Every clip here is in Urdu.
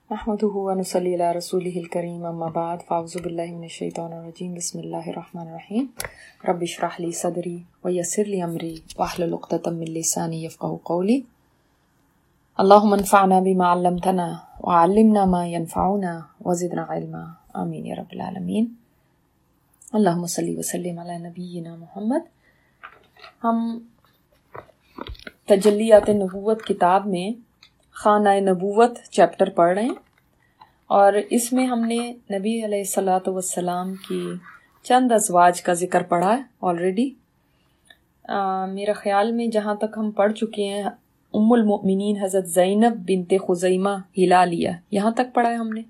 نحمده ونصلي على رسوله الكريم اما بعد فاعوذ بالله من الشيطان الرجيم بسم الله الرحمن الرحيم رب اشرح لي صدري ويسر لي امري واحلل عقدة من لساني يفقهوا قولي اللهم انفعنا بما علمتنا وعلمنا ما ينفعنا وزدنا علما آمين يا رب العالمين اللهم صل وسلم على نبينا محمد۔ ہم تجلیات نبوت کتاب میں خانہ نبوت چیپٹر پڑھ رہے ہیں اور اس میں ہم نے نبی علیہ الصلوۃ والسلام کی چند ازواج کا ذکر پڑھا ہے آلریڈی۔ میرا خیال میں جہاں تک ہم پڑھ چکے ہیں ام المؤمنین حضرت زینب بنت خزیمہ ہلالیہ، یہاں تک پڑھا ہے ہم نے۔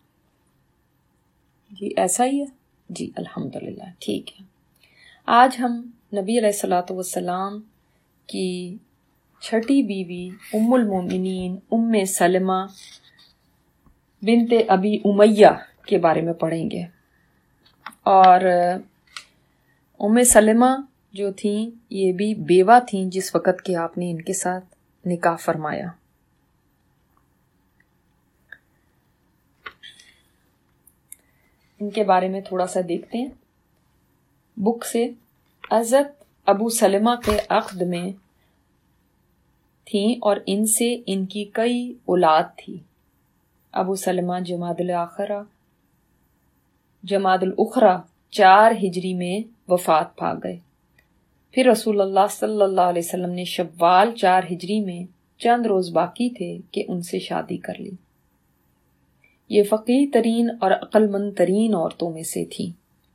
جی ایسا ہی ہے، جی الحمدللہ ٹھیک ہے۔ آج ہم نبی علیہ الصلوۃ والسلام کی چھٹی بیوی ام المومنین ام سلمہ بنت ابی امیہ کے بارے میں پڑھیں گے۔ اور ام سلمہ جو تھیں یہ بھی بیوہ تھیں جس وقت کہ آپ نے ان کے ساتھ نکاح فرمایا۔ ان کے بارے میں تھوڑا سا دیکھتے ہیں بک سے۔ حضرت ابو سلمہ کے عقد میں تھیں اور ان سے ان کی کئی اولاد تھی۔ ابو سلمہ جمادی الاخری 4 ہجری میں وفات پا گئے۔ پھر رسول اللہ صلی اللہ علیہ وسلم نے شوال 4 ہجری میں چند روز باقی تھے کہ ان سے شادی کر لی۔ یہ فقیہ ترین اور عقل مند ترین عورتوں میں سے تھیں۔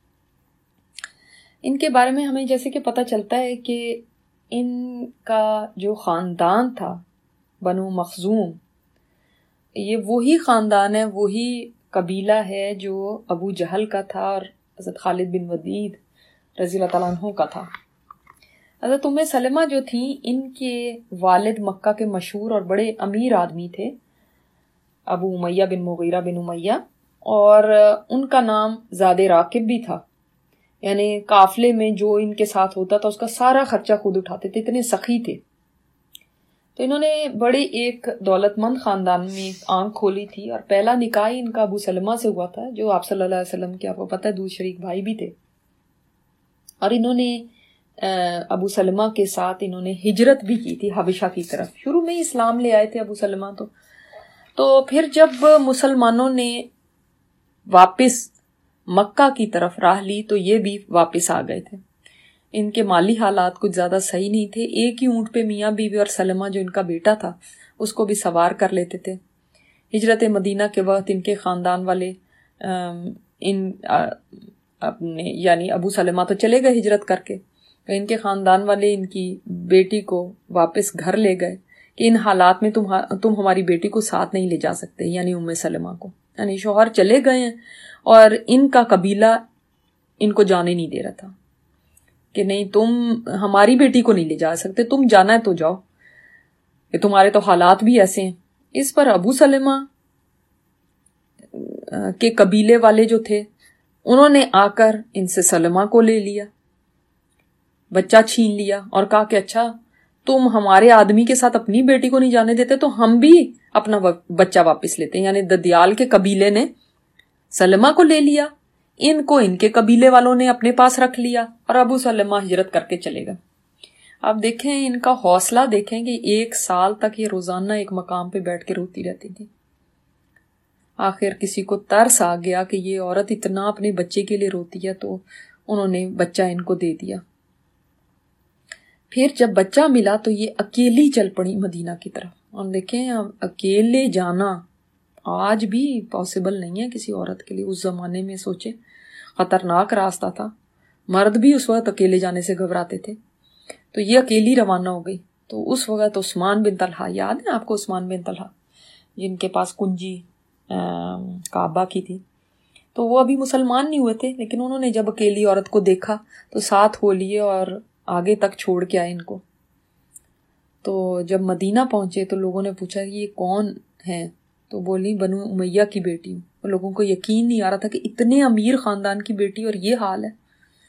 ان کے بارے میں ہمیں جیسے کہ پتہ چلتا ہے کہ ان کا جو خاندان تھا بنو مخزوم، یہ وہی خاندان ہے، وہی قبیلہ ہے جو ابو جہل کا تھا اور حضرت خالد بن ولید رضی اللہ تعالیٰ عنہ کا تھا۔ حضرت ام سلمہ جو تھیں ان کے والد مکہ کے مشہور اور بڑے امیر آدمی تھے، ابو امیہ بن مغیرہ بن امیہ، اور ان کا نام زاد راکب بھی تھا، یعنی قافلے میں جو ان کے ساتھ ہوتا تھا اس کا سارا خرچہ خود اٹھاتے تھے، اتنے سخی تھے۔ تو انہوں نے بڑے ایک دولت مند خاندان میں آنکھ کھولی تھی، اور پہلا نکاح ان کا ابو سلمہ سے ہوا تھا جو آپ صلی اللہ علیہ وسلم کے آپ کو پتہ ہے دودھ شریک بھائی بھی تھے۔ اور انہوں نے ابو سلمہ کے ساتھ انہوں نے ہجرت بھی کی تھی حبشہ کی طرف۔ شروع میں ہی اسلام لے آئے تھے ابو سلمہ تو پھر جب مسلمانوں نے واپس مکہ کی طرف راہ لی تو یہ بھی واپس آ گئے تھے۔ ان کے مالی حالات کچھ زیادہ صحیح نہیں تھے۔ ایک ہی اونٹ پہ میاں بیوی اور سلمہ جو ان کا بیٹا تھا اس کو بھی سوار کر لیتے تھے۔ ہجرت مدینہ کے وقت ان کے خاندان والے اپنے یعنی ابو سلمہ تو چلے گئے ہجرت کر کے، ان کے خاندان والے ان کی بیٹی کو واپس گھر لے گئے کہ ان حالات میں تم ہماری بیٹی کو ساتھ نہیں لے جا سکتے، یعنی ام سلمہ کو، یعنی شوہر چلے گئے ہیں اور ان کا قبیلہ ان کو جانے نہیں دے رہا تھا کہ نہیں تم ہماری بیٹی کو نہیں لے جا سکتے، تم جانا ہے تو جاؤ کہ تمہارے تو حالات بھی ایسے ہیں۔ اس پر ابو سلمہ کے قبیلے والے جو تھے انہوں نے آ کر ان سے سلمہ کو لے لیا، بچہ چھین لیا اور کہا کہ اچھا تم ہمارے آدمی کے ساتھ اپنی بیٹی کو نہیں جانے دیتے تو ہم بھی اپنا بچہ واپس لیتے ہیں۔ یعنی ددیال کے قبیلے نے سلمہ کو لے لیا، ان کو ان کے قبیلے والوں نے اپنے پاس رکھ لیا اور ابو سلمہ ہجرت کر کے چلے گئے۔ اب دیکھیں ان کا حوصلہ دیکھیں کہ 1 سال تک یہ روزانہ ایک مقام پہ بیٹھ کے روتی رہتی تھی۔ آخر کسی کو ترس آ گیا کہ یہ عورت اتنا اپنے بچے کے لیے روتی ہے تو انہوں نے بچہ ان کو دے دیا۔ پھر جب بچہ ملا تو یہ اکیلی چل پڑی مدینہ کی طرف۔ اور دیکھیں اکیلے جانا آج بھی پاسبل نہیں ہے کسی عورت کے لیے، اس زمانے میں سوچے خطرناک راستہ تھا، مرد بھی اس وقت اکیلے جانے سے گھبراتے تھے۔ تو یہ اکیلی روانہ ہو گئی۔ تو اس وقت عثمان بن طلحہ، یاد ہے آپ کو عثمان بن طلحہ جن کے پاس کنجی کعبہ کی تھی، تو وہ ابھی مسلمان نہیں ہوئے تھے، لیکن انہوں نے جب اکیلی عورت کو دیکھا تو ساتھ ہو لیے اور آگے تک چھوڑ کے آئے ان کو۔ تو جب مدینہ پہنچے تو لوگوں نے پوچھا کہ یہ کون ہے، تو بولی بنو امیہ کی بیٹی ہوں۔ اور لوگوں کو یقین نہیں آ رہا تھا کہ اتنے امیر خاندان کی بیٹی اور یہ حال ہے۔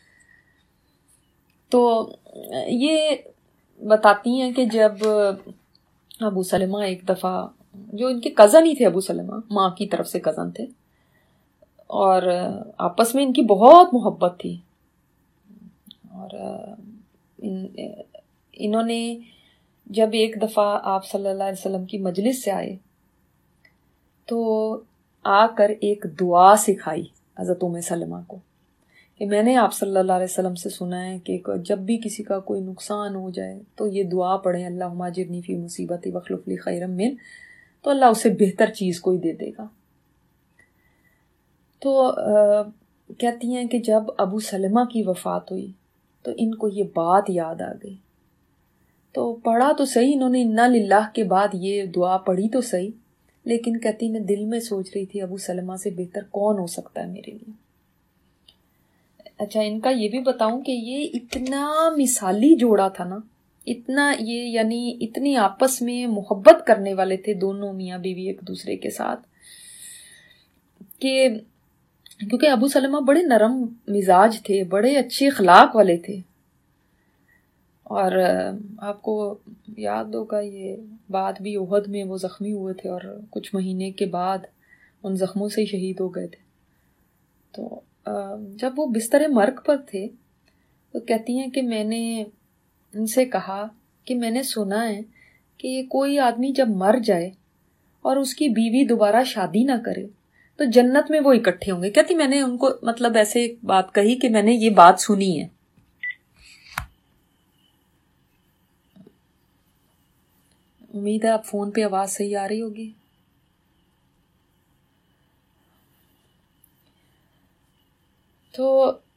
تو یہ بتاتی ہیں کہ جب ابو سلمہ ایک دفعہ جو ان کے کزن ہی تھے، ابو سلمہ ماں کی طرف سے کزن تھے، اور آپس میں ان کی بہت محبت تھی. اور انہوں نے جب ایک دفعہ آپ صلی اللہ علیہ وسلم کی مجلس سے آئے تو آ کر ایک دعا سکھائی حضرت ام سلمہ کو کہ میں نے آپ صلی اللہ علیہ وسلم سے سنا ہے کہ جب بھی کسی کا کوئی نقصان ہو جائے تو یہ دعا پڑھیں، اللہم اجرنی فی مصیبتی واخلف لی خیرا من، تو اللہ اسے بہتر چیز کوئی دے دے گا. تو کہتی ہیں کہ جب ابو سلمہ کی وفات ہوئی تو ان کو یہ بات یاد آ گئی. تو پڑھا تو صحیح انہوں نے انا للہ کے بعد یہ دعا پڑھی تو صحیح، لیکن کہتی میں دل میں سوچ رہی تھی ابو سلمہ سے بہتر کون ہو سکتا ہے میرے لیے. اچھا، ان کا یہ بھی بتاؤں کہ یہ اتنا مثالی جوڑا تھا نا، اتنا یہ یعنی اتنی آپس میں محبت کرنے والے تھے دونوں میاں بیوی ایک دوسرے کے ساتھ، کہ کیونکہ ابو سلمہ بڑے نرم مزاج تھے، بڑے اچھے اخلاق والے تھے. اور آپ کو یاد ہوگا یہ بات بھی، احد میں وہ زخمی ہوئے تھے اور کچھ مہینے کے بعد ان زخموں سے شہید ہو گئے تھے. تو جب وہ بستر مرگ پر تھے تو کہتی ہیں کہ میں نے ان سے کہا کہ میں نے سنا ہے کہ کوئی آدمی جب مر جائے اور اس کی بیوی دوبارہ شادی نہ کرے تو جنت میں وہ اکٹھے ہوں گے. کہتی میں نے ان کو مطلب ایسے ایک بات کہی کہ میں نے یہ بات سنی ہے. امید ہے آپ فون پہ آواز صحیح آ رہی ہوگی. تو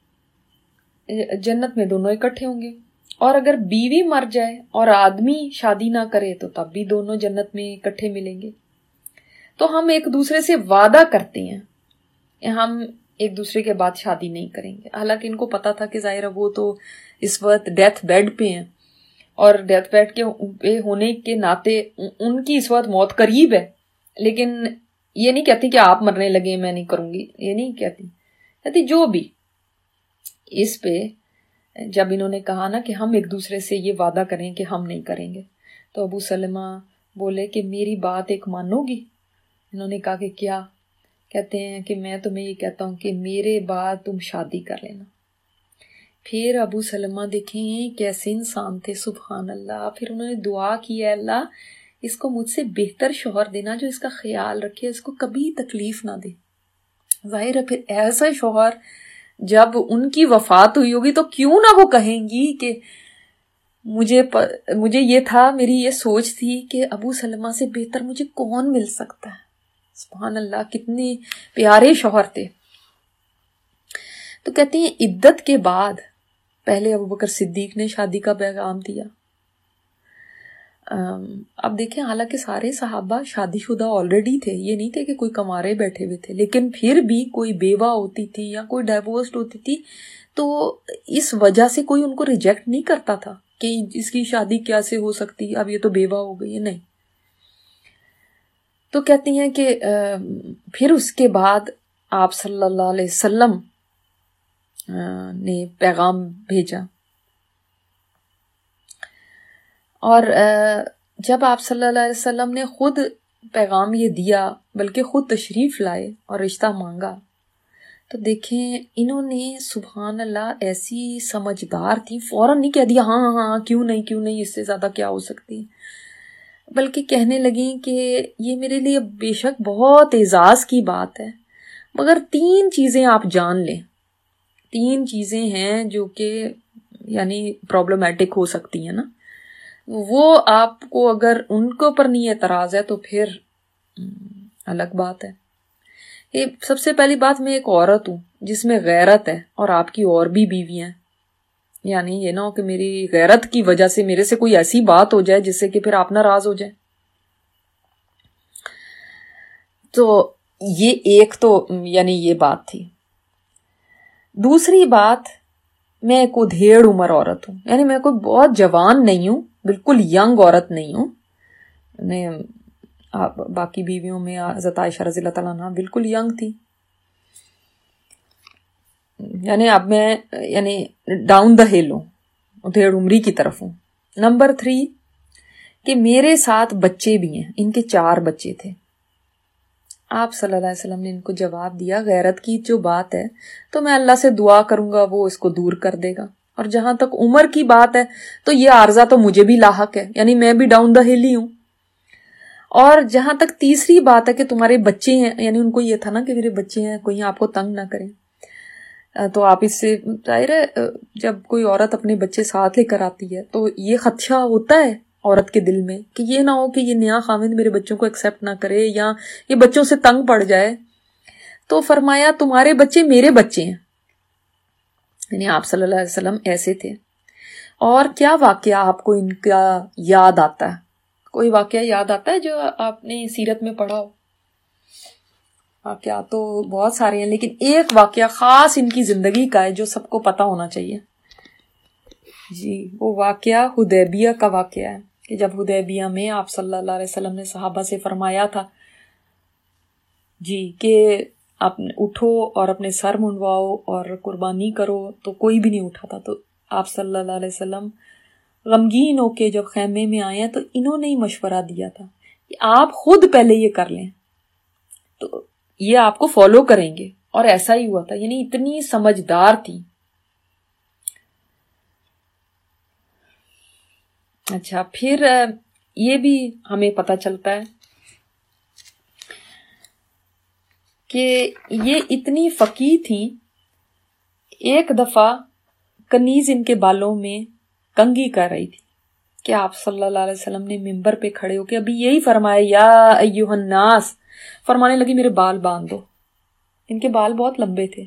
جنت میں دونوں اکٹھے ہوں گے، اور اگر بیوی مر جائے اور آدمی شادی نہ کرے تو تب بھی دونوں جنت میں اکٹھے ملیں گے. تو ہم ایک دوسرے سے وعدہ کرتے ہیں ہم ایک دوسرے کے بعد شادی نہیں کریں گے. حالانکہ ان کو پتا تھا کہ ظاہر وہ تو اس وقت ڈیتھ بیڈ پہ ہیں، اور ڈیتھ بیڈ کے ہونے کے ناطے ان کی اس وقت موت قریب ہے، لیکن یہ نہیں کہتی کہ آپ مرنے لگے میں نہیں کروں گی، یہ نہیں کہتی جو بھی. اس پہ جب انہوں نے کہا نا کہ ہم ایک دوسرے سے یہ وعدہ کریں کہ ہم نہیں کریں گے، تو ابو سلمہ بولے کہ میری بات ایک مانو گی؟ انہوں نے کہا کہ کیا؟ کہتے ہیں کہ میں تمہیں یہ کہتا ہوں کہ میرے بعد تم شادی کر لینا. پھر ابو سلمہ دیکھیں کیسے انسان تھے، سبحان اللہ. پھر انہوں نے دعا کی ہے اللہ اس کو مجھ سے بہتر شوہر دینا جو اس کا خیال رکھے، اس کو کبھی تکلیف نہ دے. ظاہر ہے پھر ایسا شوہر جب ان کی وفات ہوئی ہوگی تو کیوں نہ وہ کہیں گی کہ مجھے یہ تھا، میری یہ سوچ تھی کہ ابو سلمہ سے بہتر مجھے کون مل سکتا ہے. سبحان اللہ، کتنے پیارے شوہر تھے. تو کہتے ہیں عدت کے بعد پہلے ابوبکر صدیق نے شادی کا پیغام دیا. اب دیکھیں حالانکہ سارے صحابہ شادی شدہ آلریڈی تھے، یہ نہیں تھے کہ کوئی کمارے بیٹھے ہوئے تھے، لیکن پھر بھی کوئی بیوہ ہوتی تھی یا کوئی ڈائیورسڈ ہوتی تھی تو اس وجہ سے کوئی ان کو ریجیکٹ نہیں کرتا تھا کہ اس کی شادی کیسے ہو سکتی، اب یہ تو بیوہ ہو گئی ہے، نہیں. تو کہتی ہیں کہ پھر اس کے بعد آپ صلی اللہ علیہ وسلم نے پیغام بھیجا، اور جب آپ صلی اللہ علیہ وسلم نے خود پیغام یہ دیا، بلکہ خود تشریف لائے اور رشتہ مانگا، تو دیکھیں انہوں نے سبحان اللہ ایسی سمجھدار تھی، فوراً نہیں کہہ دیا ہاں ہاں کیوں نہیں اس سے زیادہ کیا ہو سکتی، بلکہ کہنے لگیں کہ یہ میرے لیے بے شک بہت اعزاز کی بات ہے، مگر 3 چیزیں آپ جان لیں. 3 چیزیں ہیں جو کہ یعنی پرابلمٹک ہو سکتی ہیں نا، وہ آپ کو اگر ان کے اوپر نہیں اعتراض ہے تو پھر الگ بات ہے. یہ سب سے پہلی بات، میں ایک عورت ہوں جس میں غیرت ہے، اور آپ کی اور بھی بیوی ہیں، یعنی یہ نہ ہو کہ میری غیرت کی وجہ سے میرے سے کوئی ایسی بات ہو جائے جس سے کہ پھر آپ ناراض ہو جائیں. تو یہ ایک تو یعنی یہ بات تھی. دوسری بات، میں کوئی ڈھیڑ عمر عورت ہوں، یعنی میں کوئی بہت جوان نہیں ہوں، بالکل ینگ عورت نہیں ہوں. میں باقی بیویوں میں حضرت عائشہ رضی اللہ تعالیٰ عنہ بالکل ینگ تھی، یعنی اب میں یعنی ڈاؤن دا ہل ہوں، ڈھیڑ عمری کی طرف ہوں. نمبر 3 کہ میرے ساتھ بچے بھی ہیں، ان کے 4 بچے تھے۔ آپ صلی اللہ علیہ وسلم نے ان کو جواب دیا، غیرت کی جو بات ہے تو میں اللہ سے دعا کروں گا، وہ اس کو دور کر دے گا، اور جہاں تک عمر کی بات ہے تو یہ عارضہ تو مجھے بھی لاحق ہے، یعنی میں بھی ڈاؤن دا ہل ہی ہوں۔ اور جہاں تک تیسری بات ہے کہ تمہارے بچے ہیں، یعنی ان کو یہ تھا نا کہ میرے بچے ہیں، کوئی آپ کو تنگ نہ کریں، تو آپ اس سے ظاہر ہے جب کوئی عورت اپنے بچے ساتھ لے کر آتی ہے تو یہ خدشہ ہوتا ہے عورت کے دل میں کہ یہ نہ ہو کہ یہ نیا خاوند میرے بچوں کو ایکسیپٹ نہ کرے یا یہ بچوں سے تنگ پڑ جائے۔ تو فرمایا تمہارے بچے میرے بچے ہیں، یعنی آپ صلی اللہ علیہ وسلم ایسے تھے۔ اور کیا واقعہ آپ کو ان کا یاد آتا ہے؟ کوئی واقعہ یاد آتا ہے جو آپ نے سیرت میں پڑھا ہو؟ واقعات تو بہت سارے ہیں، لیکن ایک واقعہ خاص ان کی زندگی کا ہے جو سب کو پتا ہونا چاہیے۔ جی، وہ واقعہ حدیبیہ کا واقعہ ہے کہ جب حدیبیہ میں آپ صلی اللہ علیہ وسلم نے صحابہ سے فرمایا تھا جی کہ آپ اٹھو اور اپنے سر منڈواؤ اور قربانی کرو، تو کوئی بھی نہیں اٹھا تھا۔ تو آپ صلی اللہ علیہ وسلم غمگین ہو کے جب خیمے میں آئے ہیں تو انہوں نے ہی مشورہ دیا تھا کہ آپ خود پہلے یہ کر لیں تو یہ آپ کو فالو کریں گے، اور ایسا ہی ہوا تھا، یعنی اتنی سمجھدار تھی۔ اچھا، پھر یہ بھی ہمیں پتہ چلتا ہے کہ یہ اتنی فقیہ تھیں، ایک دفعہ کنیز ان کے بالوں میں کنگھی کر رہی تھی کہ آپ صلی اللہ علیہ وسلم نے ممبر پہ کھڑے ہو کے ابھی یہی فرمایا، یا ایھا الناس، فرمانے لگی میرے بال باندھ دو۔ ان کے بال بہت لمبے تھے،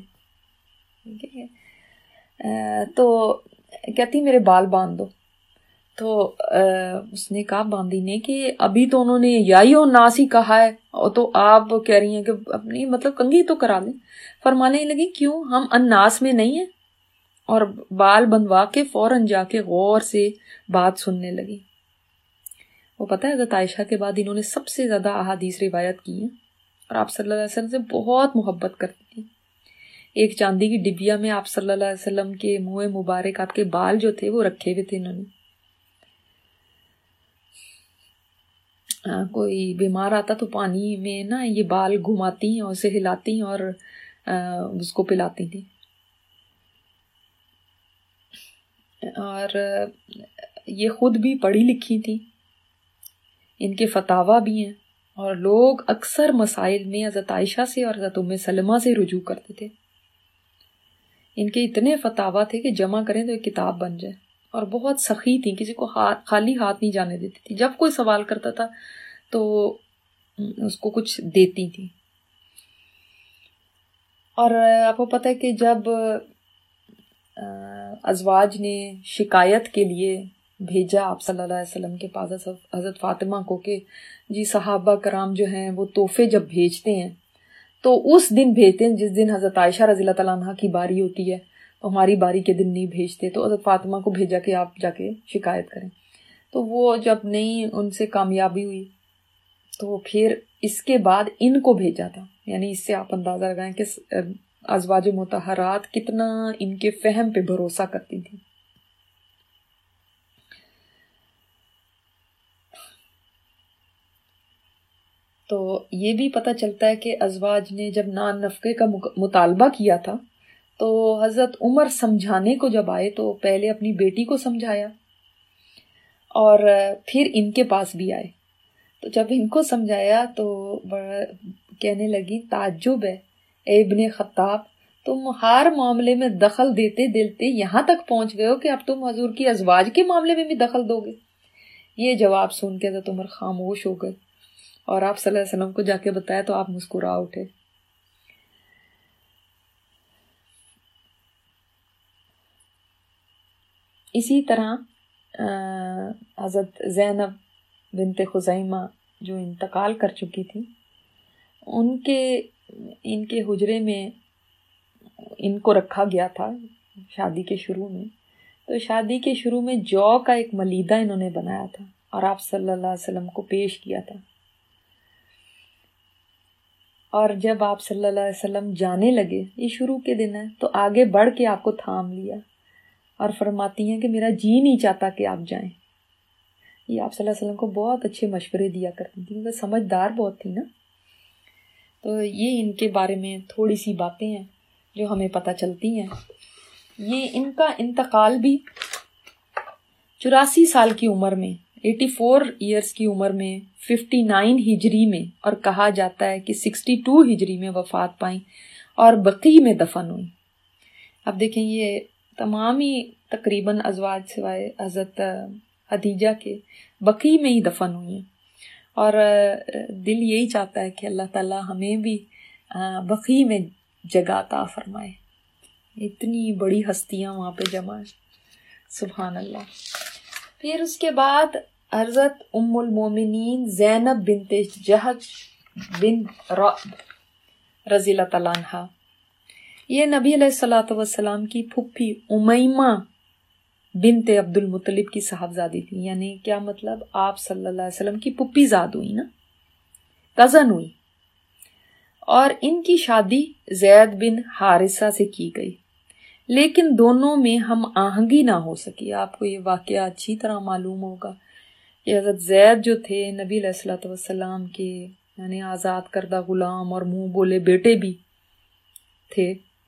تو کہتی میرے بال باندھ دو۔ تو اس نے کہا باندھی نے کہ ابھی تو انہوں نے یا الناس ہی کہا ہے، اور تو آپ کہہ رہی ہیں کہ اپنی مطلب کنگھی تو کرا لیں۔ فرمانے لگی کیوں، ہم الناس میں نہیں ہیں؟ اور بال بندوا کے فوراً جا کے غور سے بات سننے لگی۔ وہ پتہ ہے حضرت عائشہ کے بعد انہوں نے سب سے زیادہ احادیث روایت کی ہیں، اور آپ صلی اللہ علیہ وسلم سے بہت محبت کرتی تھی۔ ایک چاندی کی ڈبیا میں آپ صلی اللہ علیہ وسلم کے منہ مبارک، آپ کے بال جو تھے وہ رکھے ہوئے تھے انہوں نے۔ کوئی بیمار آتا تو پانی میں نا یہ بال گھماتی ہیں اور اسے ہلاتی ہیں اور اس کو پلاتی تھی۔ اور یہ خود بھی پڑھی لکھی تھی، ان کے فتاوی بھی ہیں، اور لوگ اکثر مسائل میں حضرت عائشہ سے اور حضرت ام سلمہ سے رجوع کرتے تھے۔ ان کے اتنے فتاوی تھے کہ جمع کریں تو ایک کتاب بن جائے، اور بہت سخی تھی، کسی کو خالی ہاتھ نہیں جانے دیتی تھی، جب کوئی سوال کرتا تھا تو اس کو کچھ دیتی تھی۔ اور آپ کو پتہ ہے کہ جب ازواج نے شکایت کے لیے بھیجا آپ صلی اللہ علیہ وسلم کے پاس حضرت فاطمہ کو کہ جی صحابہ کرام جو ہیں وہ تحفے جب بھیجتے ہیں تو اس دن بھیجتے ہیں جس دن حضرت عائشہ رضی اللہ تعالیٰ عنہ کی باری ہوتی ہے، تو ہماری باری کے دن نہیں بھیجتے، تو حضرت فاطمہ کو بھیجا کہ آپ جا کے شکایت کریں۔ تو وہ جب نہیں ان سے کامیابی ہوئی تو پھر اس کے بعد ان کو بھیجا تھا، یعنی اس سے آپ اندازہ لگائیں کہ ازواج مطہرات کتنا ان کے فہم پہ بھروسہ کرتی تھی۔ تو یہ بھی پتہ چلتا ہے کہ ازواج نے جب نان نفقے کا مطالبہ کیا تھا تو حضرت عمر سمجھانے کو جب آئے تو پہلے اپنی بیٹی کو سمجھایا اور پھر ان کے پاس بھی آئے۔ تو جب ان کو سمجھایا تو کہنے لگی تعجب ہے اے ابن خطاب، تم ہر معاملے میں دخل دیتے دیتے یہاں تک پہنچ گئے ہو کہ اب تم حضور کی ازواج کے معاملے میں بھی دخل دو گے۔ یہ جواب سن کے حضرت عمر خاموش ہو گئے، اور آپ صلی اللہ علیہ وسلم کو جا کے بتایا تو آپ مسکرا اٹھے۔ اسی طرح حضرت زینب بنت خزیمہ جو انتقال کر چکی تھی، ان کے حجرے میں ان کو رکھا گیا تھا شادی کے شروع میں۔ تو شادی کے شروع میں جو کا ایک ملیدہ انہوں نے بنایا تھا اور آپ صلی اللہ علیہ وسلم کو پیش کیا تھا، اور جب آپ صلی اللہ علیہ وسلم جانے لگے، یہ شروع کے دن ہے، تو آگے بڑھ کے آپ کو تھام لیا اور فرماتی ہیں کہ میرا جی نہیں چاہتا کہ آپ جائیں، یہ آپ صلی اللہ علیہ وسلم کو بہت اچھے مشورے دیا کرتی تھی، وہ سمجھدار بہت تھی نا. تو یہ ان کے بارے میں تھوڑی سی باتیں ہیں جو ہمیں پتہ چلتی ہیں. یہ ان کا انتقال بھی 84 سال کی عمر میں، 84 ایئرس کی عمر میں، 59 ہجری میں، اور کہا جاتا ہے کہ 62 ہجری میں وفات پائیں اور بقیع میں دفن ہوئی. اب دیکھیں یہ تمام ہی تقریباً ازواج سوائے حضرت خدیجہ کے بقیع میں ہی دفن ہوئی ہیں. اور دل یہی چاہتا ہے کہ اللہ تعالیٰ ہمیں بھی بقیع میں جگہ عطا فرمائے. اتنی بڑی ہستیاں وہاں پہ جمع ہیں، سبحان اللہ. پھر اس کے بعد حضرت ام المومنین زینب بنت جہش بن رضی اللہ تعالیٰ عنہ، یہ نبی علیہ الصلوۃ والسلام کی پھپھی امیمہ بنت عبد المطلب کی صاحبزادی تھی. یعنی کیا مطلب، آپ صلی اللہ علیہ وسلم کی پھپھی زاد ہوئی نا، کزن ہوئی. اور ان کی شادی زید بن حارثہ سے کی گئی، لیکن دونوں میں ہم آہنگی نہ ہو سکی. آپ کو یہ واقعہ اچھی طرح معلوم ہوگا کہ حضرت زید جو تھے نبی علیہ الصلوۃ والسلام کے یعنی آزاد کردہ غلام اور منہ بولے بیٹے بھی تھے.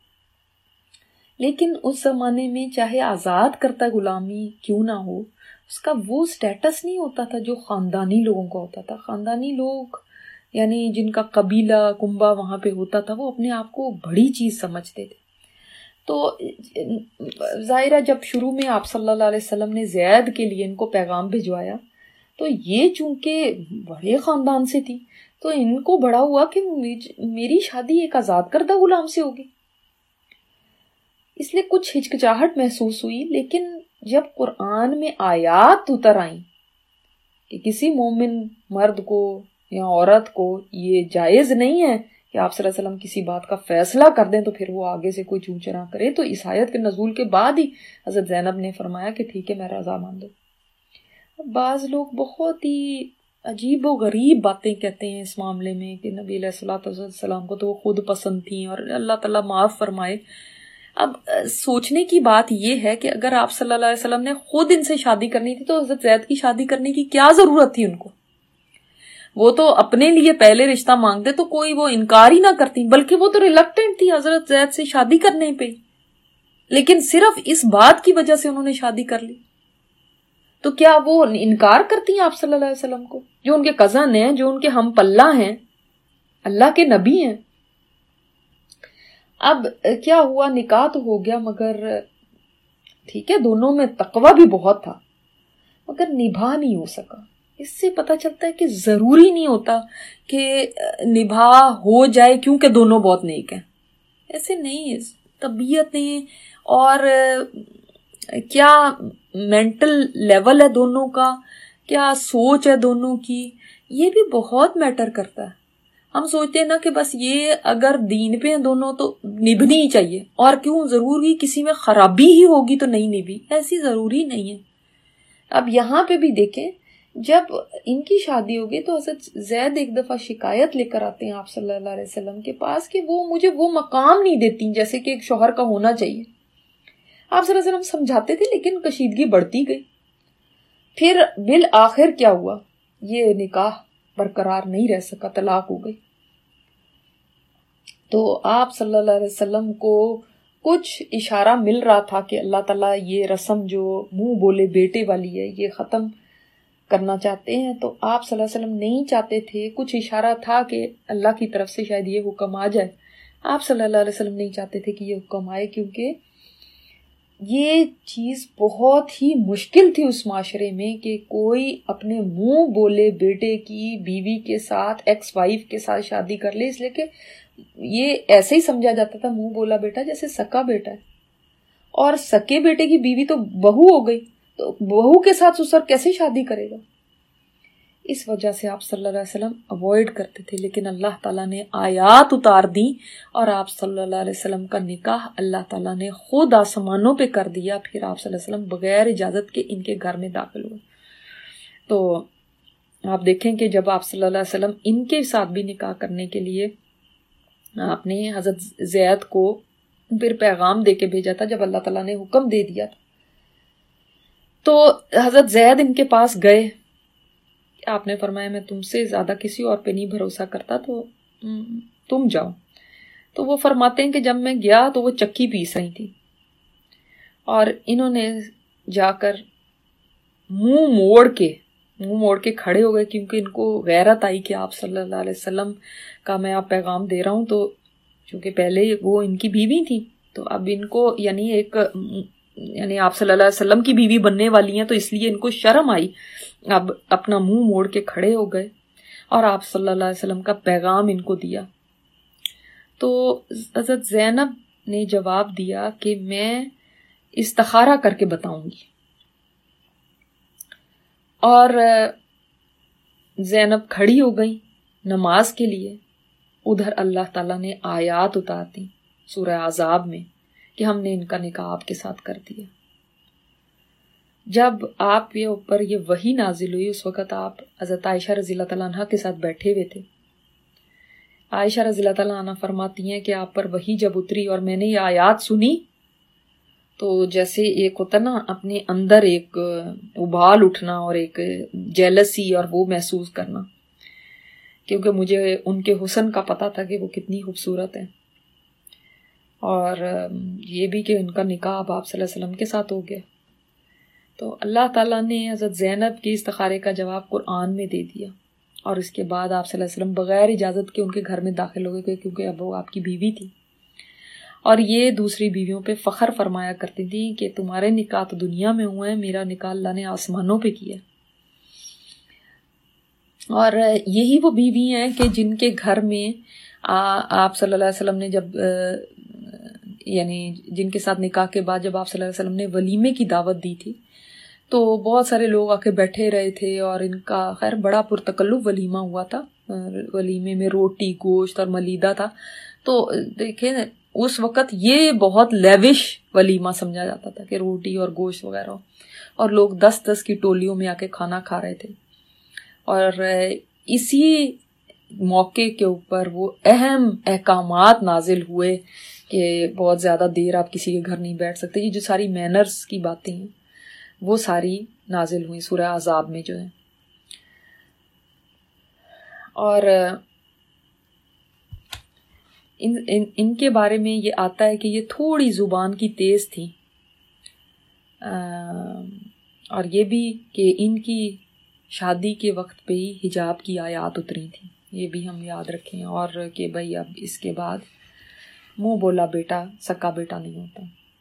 لیکن اس زمانے میں چاہے آزاد کردہ غلامی کیوں نہ ہو، اس کا وہ سٹیٹس نہیں ہوتا تھا جو خاندانی لوگوں کا ہوتا تھا. خاندانی لوگ یعنی جن کا قبیلہ کنبہ وہاں پہ ہوتا تھا، وہ اپنے آپ کو بڑی چیز سمجھتے تھے. تو ظاہرہ جب شروع میں آپ صلی اللہ علیہ وسلم نے زید کے لیے ان کو پیغام بھجوایا تو یہ چونکہ بڑے خاندان سے تھی تو ان کو بڑا ہوا کہ میری شادی ایک آزاد کردہ غلام سے ہوگی، اس لیے کچھ ہچکچاہٹ محسوس ہوئی. لیکن جب قرآن میں آیات اتر آئیں کہ کسی مومن مرد کو یا عورت کو یہ جائز نہیں ہے کہ آپ صلی اللہ علیہ وسلم کسی بات کا فیصلہ کر دیں تو پھر وہ آگے سے کوئی چوں چرا کرے، تو اس آیت کے نزول کے بعد ہی حضرت زینب نے فرمایا کہ ٹھیک ہے میں رضا مان دوں. بعض لوگ بہت ہی عجیب و غریب باتیں کہتے ہیں اس معاملے میں کہ نبی علیہ الصلوۃ والسلام کو تو وہ خود پسند تھیں اور اللہ تعالیٰ معاف فرمائے. اب سوچنے کی بات یہ ہے کہ اگر آپ صلی اللہ علیہ وسلم نے خود ان سے شادی کرنی تھی تو حضرت زید کی شادی کرنے کی کیا ضرورت تھی ان کو؟ وہ تو اپنے لیے پہلے رشتہ مانگتے تو کوئی وہ انکار ہی نہ کرتی، بلکہ وہ تو ریلکٹنٹ تھی حضرت زید سے شادی کرنے پہ، لیکن صرف اس بات کی وجہ سے انہوں نے شادی کر لی. تو کیا وہ انکار کرتی ہیں آپ صلی اللہ علیہ وسلم کو، جو ان کے کزن ہیں، جو ان کے ہم پلہ ہیں، اللہ کے نبی ہیں؟ اب کیا ہوا، نکاح تو ہو گیا، مگر ٹھیک ہے دونوں میں تقویٰ بھی بہت تھا مگر نبھا نہیں ہو سکا. اس سے پتہ چلتا ہے کہ ضروری نہیں ہوتا کہ نبھا ہو جائے کیونکہ دونوں بہت نیک ہیں، ایسے نہیں. طبیعتیں اور کیا مینٹل لیول ہے دونوں کا، کیا سوچ ہے دونوں کی، یہ بھی بہت میٹر کرتا ہے. ہم سوچتے ہیں نا کہ بس یہ اگر دین پہ ہیں دونوں تو نبھنی ہی چاہیے، اور کیوں ضروری کسی میں خرابی ہی ہوگی تو نہیں نبھی، ایسی ضروری نہیں ہے. اب یہاں پہ بھی دیکھیں جب ان کی شادی ہوگی تو حضرت زید ایک دفعہ شکایت لے کر آتے ہیں آپ صلی اللہ علیہ وسلم کے پاس کہ وہ مجھے وہ مقام نہیں دیتی جیسے کہ ایک شوہر کا ہونا چاہیے. آپ صلی اللہ علیہ وسلم سمجھاتے تھے لیکن کشیدگی بڑھتی گئی. پھر بالآخر کیا ہوا، یہ نکاح برقرار نہیں رہ سکا، طلاق ہو گئی. تو آپ صلی اللہ علیہ وسلم کو کچھ اشارہ مل رہا تھا کہ اللہ تعالیٰ یہ رسم جو منہ بولے بیٹے والی ہے یہ ختم کرنا چاہتے ہیں. تو آپ صلی اللہ علیہ وسلم نہیں چاہتے تھے، کچھ اشارہ تھا کہ اللہ کی طرف سے شاید یہ حکم آ جائے. آپ صلی اللہ علیہ وسلم نہیں چاہتے تھے کہ یہ حکم آئے، کیونکہ یہ چیز بہت ہی مشکل تھی اس معاشرے میں کہ کوئی اپنے منہ بولے بیٹے کی بیوی کے ساتھ، ایکس وائف کے ساتھ شادی کر لے، اس لیے کہ یہ ایسے ہی سمجھا جاتا تھا منہ بولا بیٹا جیسے سکا بیٹا ہے، اور سکے بیٹے کی بیوی تو بہو ہو گئی، تو بہو کے ساتھ سسر کیسے شادی کرے گا؟ اس وجہ سے آپ صلی اللہ علیہ وسلم اوائڈ کرتے تھے. لیکن اللہ تعالیٰ نے آیات اتار دی اور آپ صلی اللہ علیہ وسلم کا نکاح اللہ تعالیٰ نے خود آسمانوں پہ کر دیا. پھر آپ صلی اللہ علیہ وسلم بغیر اجازت کے ان کے گھر میں داخل ہوئے. تو آپ دیکھیں کہ جب آپ صلی اللہ علیہ وسلم ان کے ساتھ بھی نکاح کرنے کے لیے آپ نے حضرت زید کو پھر پیغام دے کے بھیجا تھا جب اللہ تعالیٰ نے حکم دے دیا تھا. تو حضرت زید ان کے پاس گئے آپ نے فرمایا میں تم سے زیادہ کسی اور پہ نہیں بھروسہ کرتا، تو تم جاؤ. تو وہ فرماتے ہیں کہ جب میں گیا تو وہ چکی پیس رہی تھی، اور انہوں نے جا کر منہ موڑ کے کھڑے ہو گئے، کیونکہ ان کو غیرت آئی کہ آپ صلی اللہ علیہ وسلم کا میں آپ پیغام دے رہا ہوں. تو چونکہ پہلے وہ ان کی بیوی تھی، تو اب ان کو یعنی آپ صلی اللہ علیہ وسلم کی بیوی بننے والی ہیں، تو اس لیے ان کو شرم آئی. اب اپنا منہ موڑ کے کھڑے ہو گئے اور آپ صلی اللہ علیہ وسلم کا پیغام ان کو دیا. تو حضرت زینب نے جواب دیا کہ میں استخارہ کر کے بتاؤں گی. اور زینب کھڑی ہو گئی نماز کے لیے. ادھر اللہ تعالیٰ نے آیات اتار دی سورہ احزاب میں کہ ہم نے ان کا نکاح آپ کے ساتھ کر دیا. جب آپ کے اوپر یہ وحی نازل ہوئی، اس وقت آپ حضرت عائشہ رضی اللہ تعالیٰ عنہ کے ساتھ بیٹھے ہوئے تھے. عائشہ رضی اللہ تعالیٰ عنہ فرماتی ہیں کہ آپ پر وحی جب اتری اور میں نے یہ آیات سنی، تو جیسے ایک ہوتا نا اپنے اندر ایک ابال اٹھنا اور ایک جیلسی اور وہ محسوس کرنا، کیونکہ مجھے ان کے حسن کا پتہ تھا کہ وہ کتنی خوبصورت ہیں، اور یہ بھی کہ ان کا نکاح اب آپ صلی اللہ علیہ وسلم کے ساتھ ہو گیا. تو اللہ تعالیٰ نے حضرت زینب کے استخارے کا جواب قرآن میں دے دیا، اور اس کے بعد آپ صلی اللہ علیہ وسلم بغیر اجازت کے ان کے گھر میں داخل ہو گئے، کیونکہ اب وہ آپ کی بیوی تھی. اور یہ دوسری بیویوں پہ فخر فرمایا کرتی تھی کہ تمہارے نکاح تو دنیا میں ہوئے ہیں، میرا نکاح اللہ نے آسمانوں پہ کیا. اور یہی وہ بیوی ہیں کہ جن کے گھر میں آپ صلی اللہ علیہ وسلم نے جب یعنی جن کے ساتھ نکاح کے بعد جب آپ صلی اللہ علیہ وسلم نے ولیمے کی دعوت دی تھی، تو بہت سارے لوگ آ کے بیٹھے رہے تھے، اور ان کا خیر بڑا پرتکلف ولیمہ ہوا تھا. ولیمے میں روٹی، گوشت اور ملیدہ تھا. تو دیکھیں اس وقت یہ بہت لیوش ولیمہ سمجھا جاتا تھا کہ روٹی اور گوشت وغیرہ، اور لوگ 10 کی ٹولیوں میں آ کے کھانا کھا رہے تھے. اور اسی موقع کے اوپر وہ اہم احکامات نازل ہوئے کہ بہت زیادہ دیر آپ کسی کے گھر نہیں بیٹھ سکتے. یہ جو ساری مینرز کی باتیں ہیں وہ ساری نازل ہوئی سورہ احزاب میں جو ہے. اور ان کے بارے میں یہ آتا ہے کہ یہ تھوڑی زبان کی تیز تھی، اور یہ بھی کہ ان کی شادی کے وقت پہ ہی حجاب کی آیات اتری تھی، یہ بھی ہم یاد رکھیں. اور کہ بھائی اب اس کے بعد منہ بولا بیٹا سکا بیٹا نہیں ہوتا.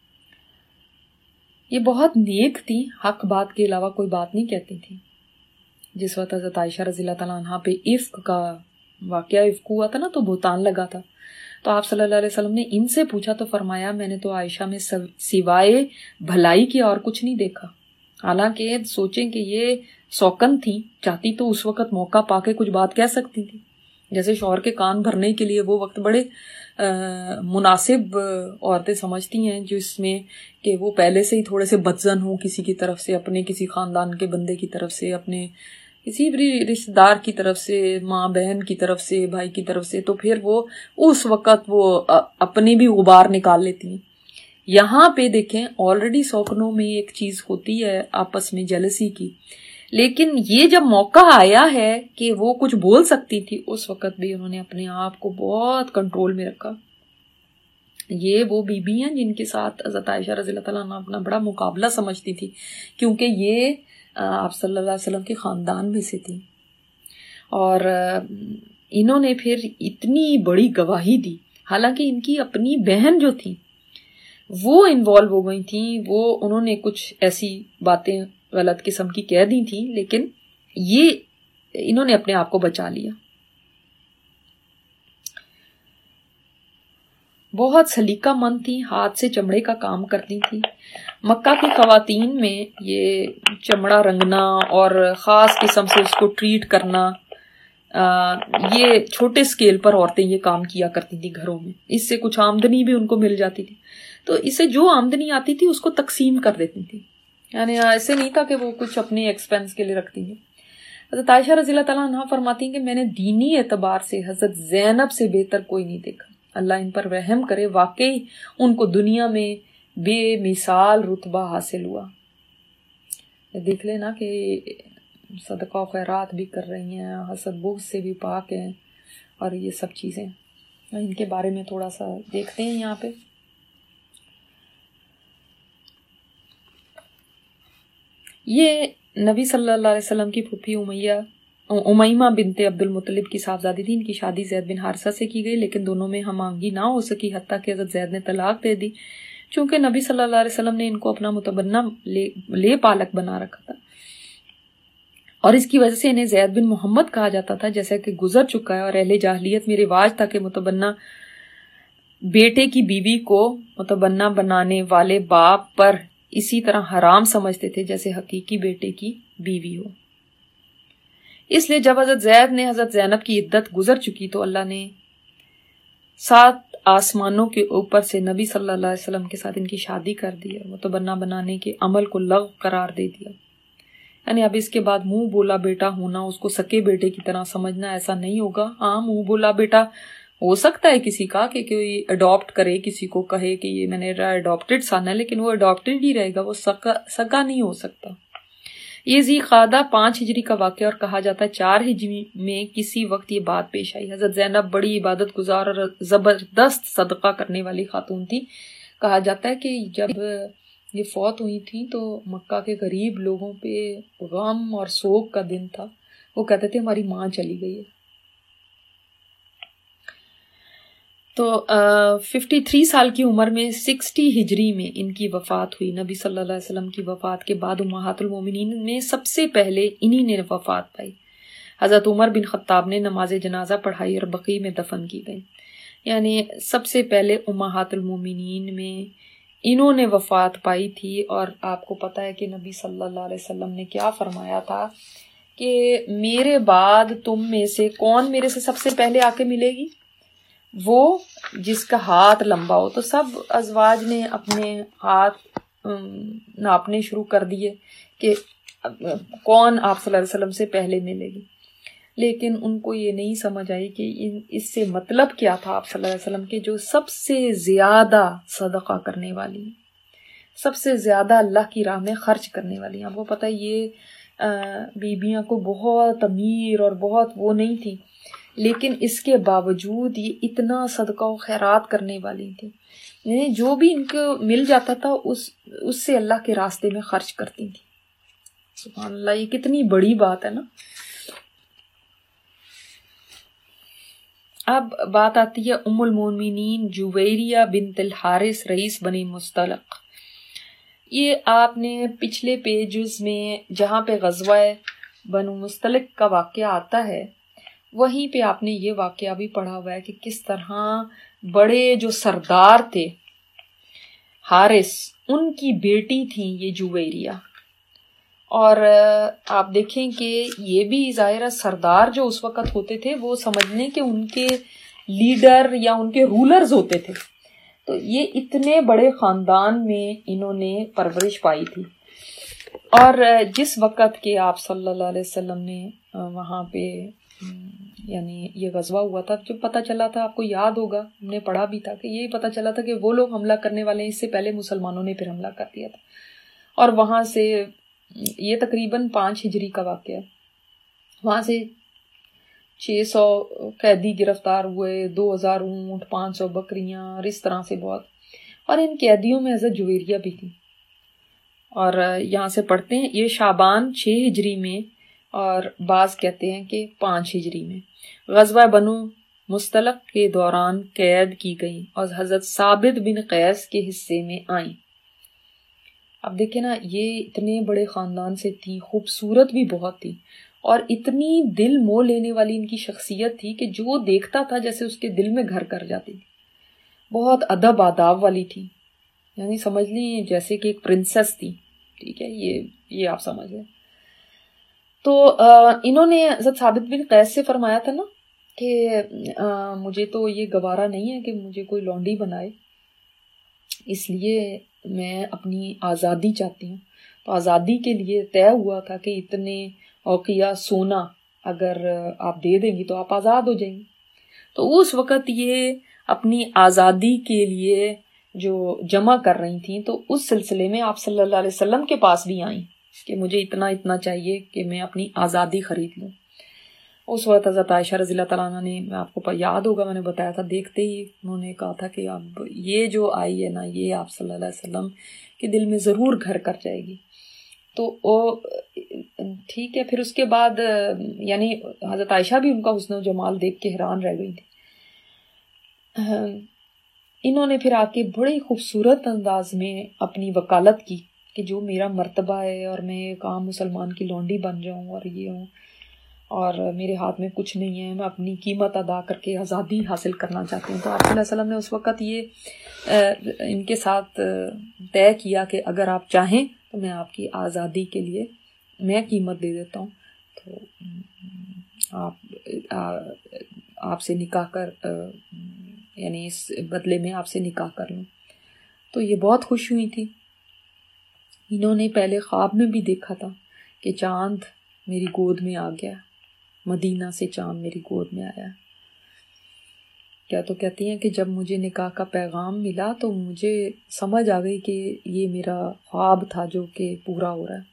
یہ بہت نیک تھی، حق بات کے علاوہ کوئی بات نہیں کہتی تھی. جس وقت حضرت عائشہ رضی اللہ تعالیٰ عنہ پہ عفق کا واقعہ عفق ہوا تھا نا، تو بہتان لگا تھا، تو آپ صلی اللہ علیہ وسلم نے ان سے پوچھا تو فرمایا میں نے تو عائشہ میں سوائے بھلائی کے اور کچھ نہیں دیکھا. حالانکہ سوچیں کہ یہ سوکن تھی، چاہتی تو اس وقت موقع پا کے کچھ بات کہہ سکتی تھی. جیسے شوہر کے کان بھرنے کے لیے وہ وقت بڑے مناسب عورتیں سمجھتی ہیں، جس میں کہ وہ پہلے سے ہی تھوڑے سے بدزن ہوں کسی کی طرف سے، اپنے کسی خاندان کے بندے کی طرف سے، اپنے کسی بھی رشتہ دار کی طرف سے، ماں بہن کی طرف سے، بھائی کی طرف سے، تو پھر وہ اس وقت وہ اپنی بھی غبار نکال لیتی ہیں. یہاں پہ دیکھیں آلریڈی سوکنوں میں ایک چیز ہوتی ہے آپس میں جیلسی کی، لیکن یہ جب موقع آیا ہے کہ وہ کچھ بول سکتی تھی، اس وقت بھی انہوں نے اپنے آپ کو بہت کنٹرول میں رکھا. یہ وہ بیوی ہیں جن کے ساتھ حضرت عائشہ رضی اللہ تعالیٰ عنہ اپنا بڑا مقابلہ سمجھتی تھی، کیونکہ یہ آپ صلی اللہ علیہ وسلم کے خاندان میں سے تھی. اور انہوں نے پھر اتنی بڑی گواہی دی، حالانکہ ان کی اپنی بہن جو تھی وہ انوالو ہو گئی تھیں، وہ انہوں نے کچھ ایسی باتیں غلط قسم کی کہہ دی تھیں، لیکن یہ انہوں نے اپنے آپ کو بچا لیا. بہت سلیقہ مند تھی، ہاتھ سے چمڑے کا کام کرتی تھی. مکہ کی خواتین میں یہ چمڑا رنگنا اور خاص قسم سے اس کو ٹریٹ کرنا، یہ چھوٹے سکیل پر عورتیں یہ کام کیا کرتی تھی گھروں میں. اس سے کچھ آمدنی بھی ان کو مل جاتی تھی، تو اس سے جو آمدنی آتی تھی اس کو تقسیم کر دیتی تھی. یعنی ایسے نہیں تھا کہ وہ کچھ اپنے ایکسپینس کے لیے رکھتی ہیں. حضرت عائشہ رضی اللہ تعالیٰ عنہ فرماتی ہیں کہ میں نے دینی اعتبار سے حضرت زینب سے بہتر کوئی نہیں دیکھا. اللہ ان پر رحم کرے، واقعی ان کو دنیا میں بے مثال رتبہ حاصل ہوا. دیکھ لینا کہ صدقہ و خیرات بھی کر رہی ہیں، حسد بغض سے بھی پاک ہیں، اور یہ سب چیزیں ان کے بارے میں تھوڑا سا دیکھتے ہیں یہاں پہ۔ یہ نبی صلی اللہ علیہ وسلم کی پھوپھی امیمہ بنت عبد المطلب کی صاحبزادی تھی۔ ان کی شادی زید بن حارثہ سے کی گئی، لیکن دونوں میں ہم آہنگی نہ ہو سکی، حتیٰ کہ حضرت زید نے طلاق دے دی، چونکہ نبی صلی اللہ علیہ وسلم نے ان کو اپنا متبنہ لے پالک بنا رکھا تھا، اور اس کی وجہ سے انہیں زید بن محمد کہا جاتا تھا، جیسا کہ گزر چکا ہے۔ اور اہل جاہلیت میں رواج تھا کہ متبنہ بیٹے کی بیوی کو متبنہ بنانے والے باپ پر اسی طرح حرام سمجھتے تھے جیسے حقیقی بیٹے کی بیوی ہو۔ اس لیے جب حضرت زید نے حضرت زینب کی عدت گزر چکی تو اللہ نے 7 آسمانوں کے اوپر سے نبی صلی اللہ علیہ وسلم کے ساتھ ان کی شادی کر دی اور متبنہ بنانے کے عمل کو لغو قرار دے دیا۔ یعنی اب اس کے بعد منہ بولا بیٹا ہونا، اس کو سکے بیٹے کی طرح سمجھنا، ایسا نہیں ہوگا۔ ہاں، منہ بولا بیٹا ہو سکتا ہے کسی کا کہ کوئی اڈاپٹ کرے، کسی کو کہے کہ یہ میں نے اڈاپٹڈ سن ہے، لیکن وہ اڈاپٹڈ ہی رہے گا، وہ سگا نہیں ہو سکتا۔ یہ ذی قعدہ 5 ہجری کا واقعہ، اور کہا جاتا ہے 4 ہجری میں کسی وقت یہ بات پیش آئی۔ حضرت زینب بڑی عبادت گزار اور زبردست صدقہ کرنے والی خاتون تھی۔ کہا جاتا ہے کہ جب یہ فوت ہوئی تھی تو مکہ کے غریب لوگوں پہ غم اور سوگ کا دن تھا، وہ کہتے تھے ہماری ماں چلی گئی ہے۔ تو 53 سال کی عمر میں 60 ہجری میں ان کی وفات ہوئی۔ نبی صلی اللہ علیہ وسلم کی وفات کے بعد امہات المومنین میں سب سے پہلے انہی نے وفات پائی۔ حضرت عمر بن خطاب نے نماز جنازہ پڑھائی اور بقیع میں دفن کی گئی۔ یعنی سب سے پہلے امہات المومنین میں انہوں نے وفات پائی تھی۔ اور آپ کو پتہ ہے کہ نبی صلی اللہ علیہ وسلم نے کیا فرمایا تھا کہ میرے بعد تم میں سے کون میرے سے سب سے پہلے آ کے ملے گی؟ وہ جس کا ہاتھ لمبا ہو۔ تو سب ازواج نے اپنے ہاتھ ناپنے شروع کر دیے کہ کون آپ صلی اللہ علیہ وسلم سے پہلے ملے گی، لیکن ان کو یہ نہیں سمجھ آئی کہ اس سے مطلب کیا تھا آپ صلی اللہ علیہ وسلم کے جو سب سے زیادہ صدقہ کرنے والی ہیں، سب سے زیادہ اللہ کی راہ میں خرچ کرنے والی ہیں۔ آپ کو پتہ ہے یہ بیبیاں کو بہت امیر اور بہت وہ نہیں تھی، لیکن اس کے باوجود یہ اتنا صدقہ و خیرات کرنے والی تھی، یعنی جو بھی ان کو مل جاتا تھا اس سے اللہ کے راستے میں خرچ کرتی تھی۔ سبحان اللہ، یہ کتنی بڑی بات ہے نا۔ اب بات آتی ہے ام المومنین جویریہ بنت الحارث رئیس بنی مستلق۔ یہ آپ نے پچھلے پیجز میں جہاں پہ غزوہ بنو مستلق کا واقعہ آتا ہے وہیں پہ آپ نے یہ واقعہ بھی پڑھا ہوا ہے کہ کس طرح بڑے جو سردار تھے حارث، ان کی بیٹی تھیں یہ جویریہ، اور آپ دیکھیں کہ یہ بھی ظاہر سردار جو اس وقت ہوتے تھے وہ سمجھنے کہ ان کے لیڈر یا ان کے رولرز ہوتے تھے، تو یہ اتنے بڑے خاندان میں انہوں نے پرورش پائی تھی۔ اور جس وقت کہ آپ صلی اللہ علیہ وسلم نے وہاں پہ یعنی یہ غزوہ ہوا تھا، جب پتہ چلا تھا، آپ کو یاد ہوگا ہم نے پڑھا بھی تھا کہ یہ پتہ چلا تھا کہ وہ لوگ حملہ کرنے والے ہیں، اس سے پہلے مسلمانوں نے پھر حملہ کر دیا تھا، اور وہاں سے یہ تقریباً 5 ہجری کا واقعہ ہے، وہاں سے 600 قیدی گرفتار ہوئے، 2000 اونٹ، 500 بکریاں، اور اس طرح سے بہت، اور ان قیدیوں میں حضرت جویریہ بھی تھی۔ اور یہاں سے پڑھتے ہیں یہ شعبان 6 ہجری میں، اور بعض کہتے ہیں کہ 5 ہجری میں غزوہ بنو مستلق کے دوران قید کی گئی اور حضرت ثابت بن قیس کے حصے میں آئیں۔ اب دیکھیں نا، یہ اتنے بڑے خاندان سے تھی، خوبصورت بھی بہت تھی، اور اتنی دل موہ لینے والی ان کی شخصیت تھی کہ جو دیکھتا تھا جیسے اس کے دل میں گھر کر جاتی تھی۔ بہت ادب آداب والی تھی، یعنی سمجھ لیں جیسے کہ ایک پرنسس تھی، ٹھیک ہے، یہ آپ سمجھ لیں۔ تو انہوں نے حضرت ثابت بن قیس سے فرمایا تھا نا کہ مجھے تو یہ گوارا نہیں ہے کہ مجھے کوئی لونڈی بنائے، اس لیے میں اپنی آزادی چاہتی ہوں۔ تو آزادی کے لیے طے ہوا تھا کہ اتنے اوقیہ سونا اگر آپ دے دیں گی تو آپ آزاد ہو جائیں گی۔ تو اس وقت یہ اپنی آزادی کے لیے جو جمع کر رہی تھیں، تو اس سلسلے میں آپ صلی اللہ علیہ وسلم کے پاس بھی آئیں کہ مجھے اتنا اتنا چاہیے کہ میں اپنی آزادی خرید لوں. اس وقت حضرت عائشہ رضی اللہ تعالیٰ عنہ نے، آپ کو یاد ہوگا میں نے بتایا تھا، دیکھتے ہی انہوں نے کہا تھا کہ اب یہ جو آئی ہے نا، یہ آپ صلی اللہ علیہ وسلم کے دل میں ضرور گھر کر جائے گی. تو وہ ٹھیک ہے. پھر اس کے بعد یعنی حضرت عائشہ بھی ان کا حسن و جمال دیکھ کے حیران رہ گئی تھی. انہوں نے پھر آ کے بڑے خوبصورت انداز میں اپنی وکالت کی کہ جو میرا مرتبہ ہے اور میں ایک عام مسلمان کی لونڈی بن جاؤں اور یہ ہوں اور میرے ہاتھ میں کچھ نہیں ہے، میں اپنی قیمت ادا کر کے آزادی حاصل کرنا چاہتی ہوں. تو آپ صلی اللہ علیہ وسلم نے اس وقت یہ ان کے ساتھ طے کیا کہ اگر آپ چاہیں تو میں آپ کی آزادی کے لیے میں قیمت دے دیتا ہوں، تو آپ سے نکاح کر یعنی اس بدلے میں آپ سے نکاح کر لوں. تو یہ بہت خوش ہوئی تھی. انہوں نے پہلے خواب میں بھی دیکھا تھا کہ چاند میری گود میں آ گیا، مدینہ سے چاند میری گود میں آیا. کیا تو کہتی ہیں کہ جب مجھے نکاح کا پیغام ملا تو مجھے سمجھ آ گئی کہ یہ میرا خواب تھا جو کہ پورا ہو رہا ہے.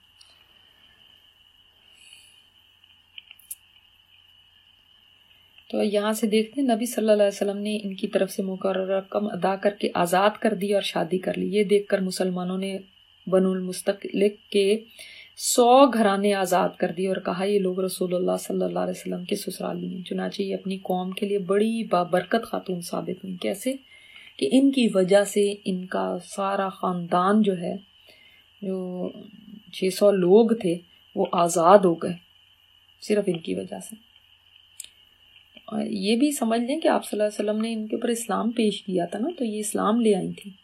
تو یہاں سے دیکھتے ہیں نبی صلی اللہ علیہ وسلم نے ان کی طرف سے مقررہ رقم ادا کر کے آزاد کر دی اور شادی کر لی. یہ دیکھ کر مسلمانوں نے بنو المستلق کے 100 گھرانے آزاد کر دی اور کہا یہ لوگ رسول اللہ صلی اللہ علیہ وسلم کے سسرالی ہیں. چنانچہ یہ اپنی قوم کے لیے بڑی بابرکت خاتون ثابت ہوئی. کیسے؟ کہ ان کی وجہ سے ان کا سارا خاندان جو ہے، جو 600 لوگ تھے، وہ آزاد ہو گئے صرف ان کی وجہ سے. یہ بھی سمجھ لیں کہ آپ صلی اللہ علیہ وسلم نے ان کے اوپر اسلام پیش کیا تھا نا، تو یہ اسلام لے آئی تھی.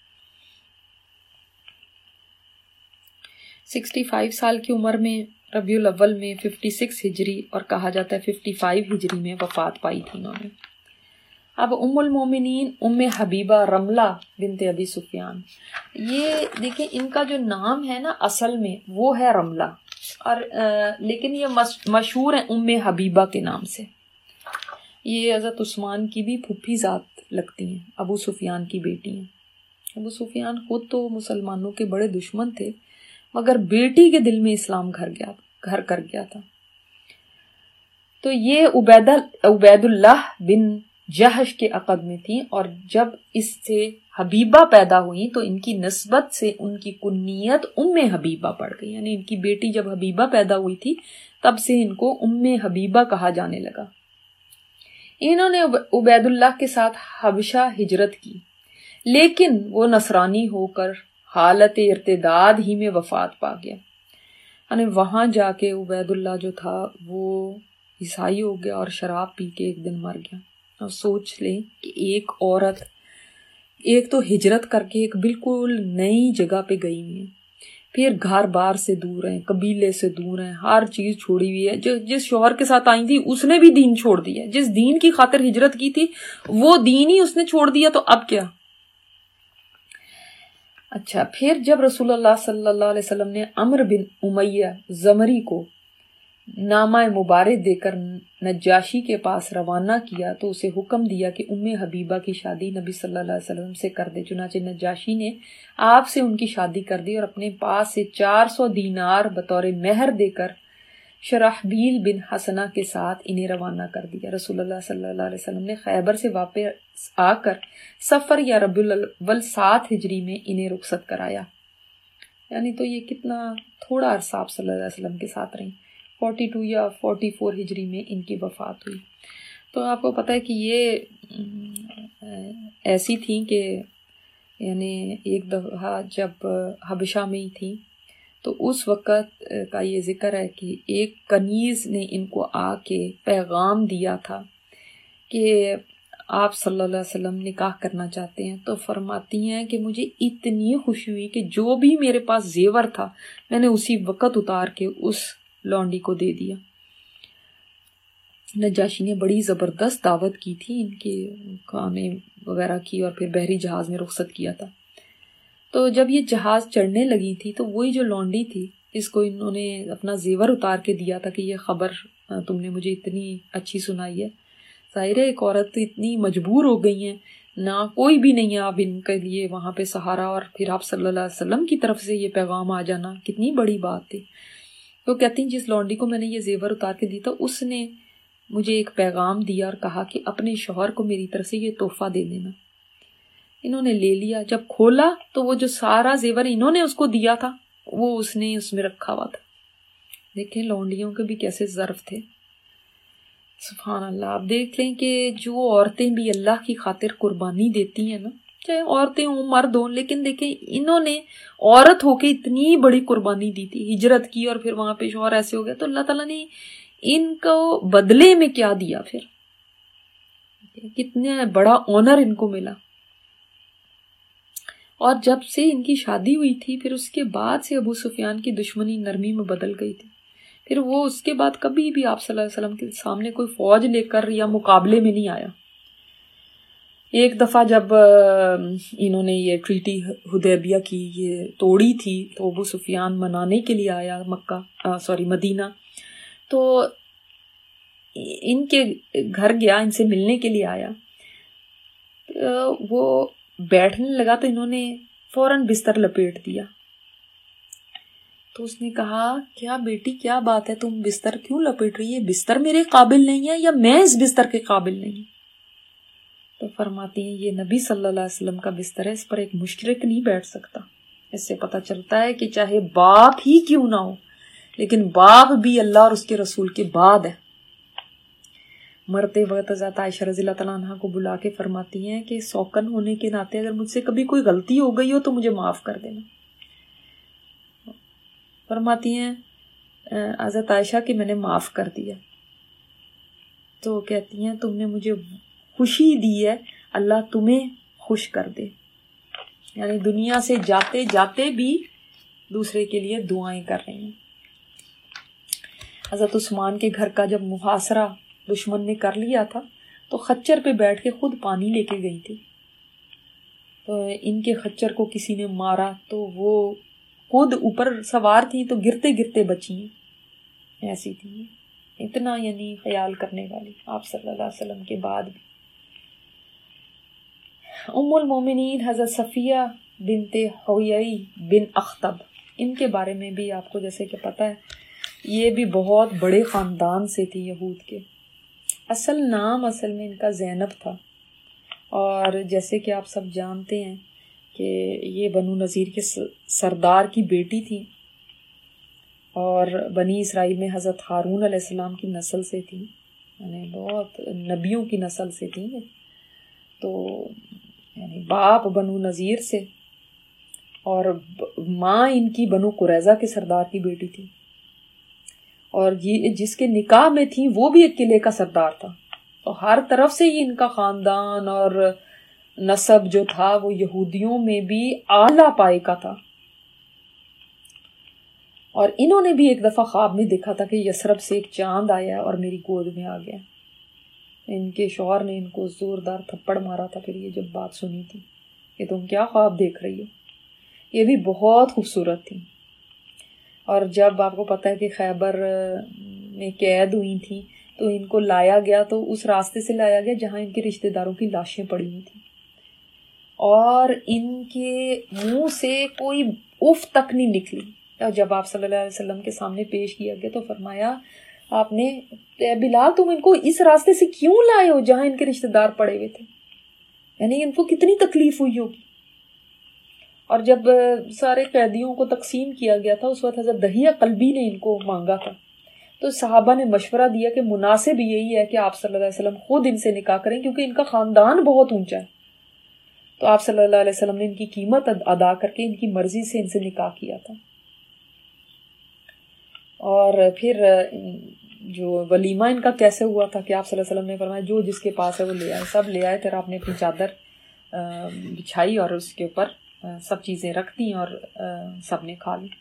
65 سال کی عمر میں ربیع الاول میں 56 ہجری اور کہا جاتا ہے 55 ہجری میں وفات پائی تھی انہوں نے. اب ام المومنین ام حبیبہ رملہ بنت ابی سفیان، یہ دیکھیں ان کا جو نام ہے نا اصل میں وہ ہے رملہ، اور لیکن یہ مشہور ہیں ام حبیبہ کے نام سے. یہ حضرت عثمان کی بھی پھوپھی ذات لگتی ہیں، ابو سفیان کی بیٹی ہیں. ابو سفیان خود تو مسلمانوں کے بڑے دشمن تھے، مگر بیٹی کے دل میں اسلام گھر کر گیا تھا. تو یہ عبید اللہ بن جہش کے عقد میں تھی، اور جب اس سے حبیبہ پیدا ہوئی تو ان کی نسبت سے ان کی کنیت ام حبیبہ پڑ گئی. یعنی ان کی بیٹی جب حبیبہ پیدا ہوئی تھی تب سے ان کو ام حبیبہ کہا جانے لگا. انہوں نے عبید اللہ کے ساتھ حبشہ ہجرت کی، لیکن وہ نصرانی ہو کر حالت ارتداد ہی میں وفات پا گیا. یعنی وہاں جا کے عبید اللہ جو تھا وہ عیسائی ہو گیا اور شراب پی کے ایک دن مر گیا. اور سوچ لیں کہ ایک عورت ایک تو ہجرت کر کے ایک بالکل نئی جگہ پہ گئی ہوئی ہے، پھر گھر بار سے دور ہیں، قبیلے سے دور ہیں، ہر چیز چھوڑی ہوئی ہے. جس شوہر کے ساتھ آئی تھی اس نے بھی دین چھوڑ دیا، جس دین کی خاطر ہجرت کی تھی وہ دین ہی اس نے چھوڑ دیا، تو اب کیا. اچھا، پھر جب رسول اللہ صلی اللہ علیہ وسلم نے عمرو بن امیہ زمری کو نامہ مبارک دے کر نجاشی کے پاس روانہ کیا تو اسے حکم دیا کہ ام حبیبہ کی شادی نبی صلی اللہ علیہ وسلم سے کر دے. چنانچہ نجاشی نے آپ سے ان کی شادی کر دی اور اپنے پاس سے 400 دینار بطور مہر دے کر شرحبیل بن حسنہ کے ساتھ انہیں روانہ کر دیا. رسول اللہ صلی اللہ علیہ وسلم نے خیبر سے واپس آ کر سفر یا ربیع الاول 7 ہجری میں انہیں رخصت کرایا. یعنی تو یہ کتنا تھوڑا عرصہ آپ صلی اللہ علیہ وسلم کے ساتھ رہیں. 42 یا 44 ہجری میں ان کی وفات ہوئی. تو آپ کو پتہ ہے کہ یہ ایسی تھیں کہ یعنی ایک دفعہ جب حبشہ میں ہی تھیں تو اس وقت کا یہ ذکر ہے کہ ایک کنیز نے ان کو آ کے پیغام دیا تھا کہ آپ صلی اللہ علیہ وسلم نکاح کرنا چاہتے ہیں. تو فرماتی ہیں کہ مجھے اتنی خوشی ہوئی کہ جو بھی میرے پاس زیور تھا میں نے اسی وقت اتار کے اس لونڈی کو دے دیا. نجاشی نے بڑی زبردست دعوت کی تھی، ان کے کھانے وغیرہ کی، اور پھر بحری جہاز میں رخصت کیا تھا. تو جب یہ جہاز چڑھنے لگی تھی تو وہی جو لونڈی تھی اس کو انہوں نے اپنا زیور اتار کے دیا تھا کہ یہ خبر تم نے مجھے اتنی اچھی سنائی ہے. ظاہر ہے ایک عورت اتنی مجبور ہو گئی ہیں نہ کوئی بھی نہیں ہے اب ان کے لیے وہاں پہ سہارا، اور پھر آپ صلی اللہ علیہ وسلم کی طرف سے یہ پیغام آ جانا کتنی بڑی بات تھی۔ تو کہتی ہیں جس لونڈی کو میں نے یہ زیور اتار کے دی تھا اس نے مجھے ایک پیغام دیا اور کہا کہ اپنے شوہر کو میری طرف سے یہ تحفہ دے دینا۔ انہوں نے لے لیا، جب کھولا تو وہ جو سارا زیور انہوں نے اس کو دیا تھا وہ اس نے اس میں رکھا ہوا تھا۔ دیکھیں لونڈیوں کے بھی کیسے ظرف تھے، سبحان اللہ۔ آپ دیکھ لیں کہ جو عورتیں بھی اللہ کی خاطر قربانی دیتی ہیں نا، چاہے عورتیں ہوں مرد ہوں، لیکن دیکھیں انہوں نے عورت ہو کے اتنی بڑی قربانی دی تھی، ہجرت کی، اور پھر وہاں پہ شوہر ایسے ہو گیا، تو اللہ تعالیٰ نے ان کو بدلے میں کیا دیا، پھر کتنا بڑا آنر ان کو ملا۔ اور جب سے ان کی شادی ہوئی تھی پھر اس کے بعد سے ابو سفیان کی دشمنی نرمی میں بدل گئی تھی۔ پھر وہ اس کے بعد کبھی بھی آپ صلی اللہ علیہ وسلم کے سامنے کوئی فوج لے کر یا مقابلے میں نہیں آیا۔ ایک دفعہ جب انہوں نے یہ ٹریٹی حدیبیہ کی یہ توڑی تھی تو ابو سفیان منانے کے لیے آیا مدینہ، تو ان کے گھر گیا، ان سے ملنے کے لیے آیا، وہ بیٹھنے لگا تو انہوں نے فوراً بستر لپیٹ دیا۔ تو اس نے کہا کیا بیٹی کیا بات ہے، تم بستر کیوں لپیٹ رہی ہے، بستر میرے قابل نہیں ہے یا میں اس بستر کے قابل نہیں؟ تو فرماتی ہیں یہ نبی صلی اللہ علیہ وسلم کا بستر ہے، اس پر ایک مشرک نہیں بیٹھ سکتا۔ اس سے پتہ چلتا ہے کہ چاہے باپ ہی کیوں نہ ہو لیکن باپ بھی اللہ اور اس کے رسول کے بعد ہے۔ مرتے وقت حضرت عائشہ رضی اللہ تعالیٰ عنہ کو بلا کے فرماتی ہیں کہ سوکن ہونے کے ناطے اگر مجھ سے کبھی کوئی غلطی ہو گئی ہو تو مجھے معاف کر دینا۔ فرماتی ہیں حضرت عائشہ کہ میں نے معاف کر دیا۔ تو کہتی ہیں تم نے مجھے خوشی دی ہے، اللہ تمہیں خوش کر دے، یعنی دنیا سے جاتے جاتے بھی دوسرے کے لیے دعائیں کر رہے ہیں۔ حضرت عثمان کے گھر کا جب محاصرہ دشمن نے کر لیا تھا تو خچر پہ بیٹھ کے خود پانی لے کے گئی تھی، تو ان کے خچر کو کسی نے مارا تو وہ خود اوپر سوار تھی تو گرتے گرتے بچی ہیں، ایسی تھی، اتنا یعنی خیال کرنے والی آپ صلی اللہ علیہ وسلم کے بعد بھی۔ ام المومنین حضرت صفیہ بنت حویئی بن اخطب، ان کے بارے میں بھی آپ کو جیسے کہ پتہ ہے یہ بھی بہت بڑے خاندان سے تھی یہود کے۔ اصل میں ان کا زینب تھا، اور جیسے کہ آپ سب جانتے ہیں کہ یہ بنو نذیر کے سردار کی بیٹی تھی، اور بنی اسرائیل میں حضرت ہارون علیہ السلام کی نسل سے تھی، یعنی بہت نبیوں کی نسل سے تھی، تو یعنی باپ بنو نذیر سے، اور ماں ان کی بنو قریظہ کے سردار کی بیٹی تھی، اور جس کے نکاح میں تھی وہ بھی ایک قلعے کا سردار تھا، تو ہر طرف سے یہ ان کا خاندان اور نسب جو تھا وہ یہودیوں میں بھی اعلیٰ پائے کا تھا۔ اور انہوں نے بھی ایک دفعہ خواب میں دیکھا تھا کہ یثرب سے ایک چاند آیا اور میری گود میں آ گیا۔ ان کے شوہر نے ان کو زوردار تھپڑ مارا تھا پھر یہ جب بات سنی تھی کہ تم کیا خواب دیکھ رہی ہو۔ یہ بھی بہت خوبصورت تھی، اور جب آپ کو پتہ ہے کہ خیبر میں قید ہوئی تھی تو ان کو لایا گیا تو اس راستے سے لایا گیا جہاں ان کے رشتہ داروں کی لاشیں پڑی ہوئی تھیں، اور ان کے منہ سے کوئی اف تک نہیں نکلی۔ اور جب آپ صلی اللہ علیہ وسلم کے سامنے پیش کیا گیا تو فرمایا آپ نے بلال تم ان کو اس راستے سے کیوں لائے ہو جہاں ان کے رشتہ دار پڑے ہوئے تھے، یعنی ان کو کتنی تکلیف ہوئی ہوگی۔ اور جب سارے قیدیوں کو تقسیم کیا گیا تھا اس وقت حضرت دہیہ قلبی نے ان کو مانگا تھا، تو صحابہ نے مشورہ دیا کہ مناسب یہی ہے کہ آپ صلی اللہ علیہ وسلم خود ان سے نکاح کریں کیونکہ ان کا خاندان بہت اونچا ہے۔ تو آپ صلی اللہ علیہ وسلم نے ان کی قیمت ادا کر کے ان کی مرضی سے ان سے نکاح کیا تھا۔ اور پھر جو ولیمہ ان کا کیسے ہوا تھا کہ آپ صلی اللہ علیہ وسلم نے فرمایا جو جس کے پاس ہے وہ لے آئے، سب لے آئے، پھر آپ نے اپنی چادر بچھائی اور اس کے اوپر سب چیزیں رکھ دیں اور سب نے کھا لی۔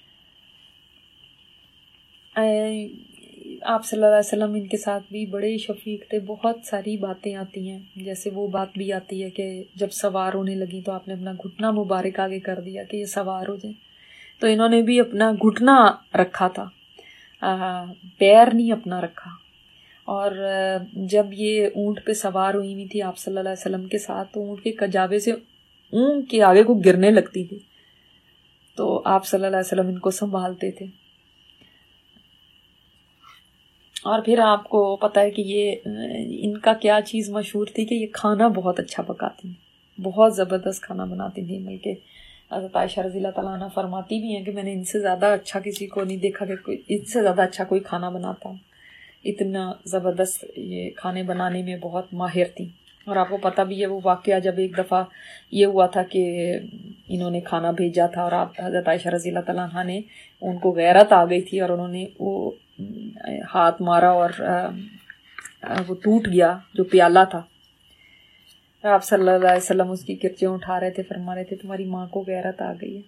آپ صلی اللہ علیہ وسلم ان کے ساتھ بھی بڑے شفیق تھے، بہت ساری باتیں آتی ہیں، جیسے وہ بات بھی آتی ہے کہ جب سوار ہونے لگی تو آپ نے اپنا گھٹنا مبارک آگے کر دیا کہ یہ سوار ہو جائیں، تو انہوں نے بھی اپنا گھٹنا رکھا تھا، پیر نہیں اپنا رکھا، اور جب یہ اونٹ پہ سوار ہوئی تھی آپ صلی اللہ علیہ وسلم کے ساتھ تو اونٹ کے کجاوے سے اونٹ کے آگے کو گرنے لگتی تھی، تو آپ صلی اللہ علیہ وسلم ان کو سنبھالتے تھے. اور پھر آپ کو پتہ ہے کہ یہ ان کا کیا چیز مشہور تھی کہ یہ کھانا بہت اچھا پکاتی ہیں، بہت زبردست کھانا بناتی تھیں. بلکہ حضرت عائشہ رضی اللہ تعالیٰ عنہ فرماتی بھی ہیں کہ میں نے ان سے زیادہ اچھا کسی کو نہیں دیکھا کہ کوئی ان سے زیادہ اچھا کوئی کھانا بناتا. اتنا زبردست یہ کھانے بنانے میں بہت ماہر تھیں. اور آپ کو پتہ بھی ہے وہ واقعہ جب ایک دفعہ یہ ہوا تھا کہ انہوں نے کھانا بھیجا تھا اور آپ حضرت عائشہ رضی اللہ تعالیٰ عنہ نے ان کو غیرت آ گئی تھی اور انہوں نے وہ ہاتھ مارا اور وہ ٹوٹ گیا جو پیالہ تھا. آپ صلی اللہ علیہ وسلم اس کی کرچیں اٹھا رہے تھے، فرما رہے تھے تمہاری ماں کو غیرت آ گئی ہے.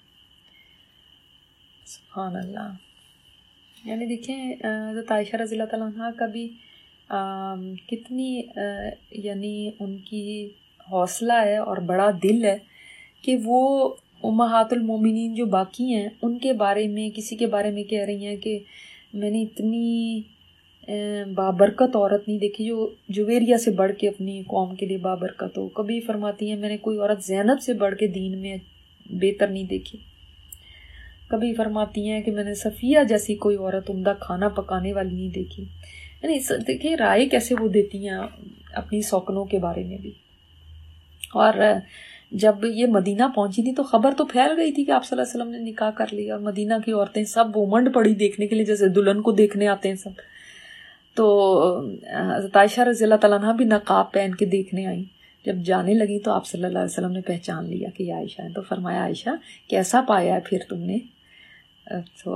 سبحان اللہ. یعنی دیکھیں حضرت عائشہ رضی اللہ تعالیٰ عنہ کا بھی کتنی یعنی ان کی حوصلہ ہے اور بڑا دل ہے کہ وہ امہات المومنین جو باقی ہیں ان کے بارے میں کسی کے بارے میں کہہ رہی ہیں کہ میں نے اتنی بابرکت عورت نہیں دیکھی جو جویریہ سے بڑھ کے اپنی قوم کے لیے بابرکت ہو. کبھی فرماتی ہیں میں نے کوئی عورت زینب سے بڑھ کے دین میں بہتر نہیں دیکھی. کبھی فرماتی ہیں کہ میں نے صفیہ جیسی کوئی عورت عمدہ کھانا پکانے والی نہیں دیکھی. یعنی دیکھیں رائے کیسے وہ دیتی ہیں اپنی سوکنوں کے بارے میں بھی. اور جب یہ مدینہ پہنچی تھی تو خبر تو پھیل گئی تھی کہ آپ صلی اللہ علیہ وسلم نے نکاح کر لیا اور مدینہ کی عورتیں سب ومنڈ پڑی دیکھنے کے لیے جیسے دلہن کو دیکھنے آتے ہیں سب. تو حضرت عائشہ رضی اللہ تعالیٰ عنہ بھی نقاب پہن کے دیکھنے آئیں. جب جانے لگی تو آپ صلی اللہ علیہ وسلم نے پہچان لیا کہ یہ عائشہ ہے. تو فرمایا عائشہ کیسا پایا ہے پھر تم نے. تو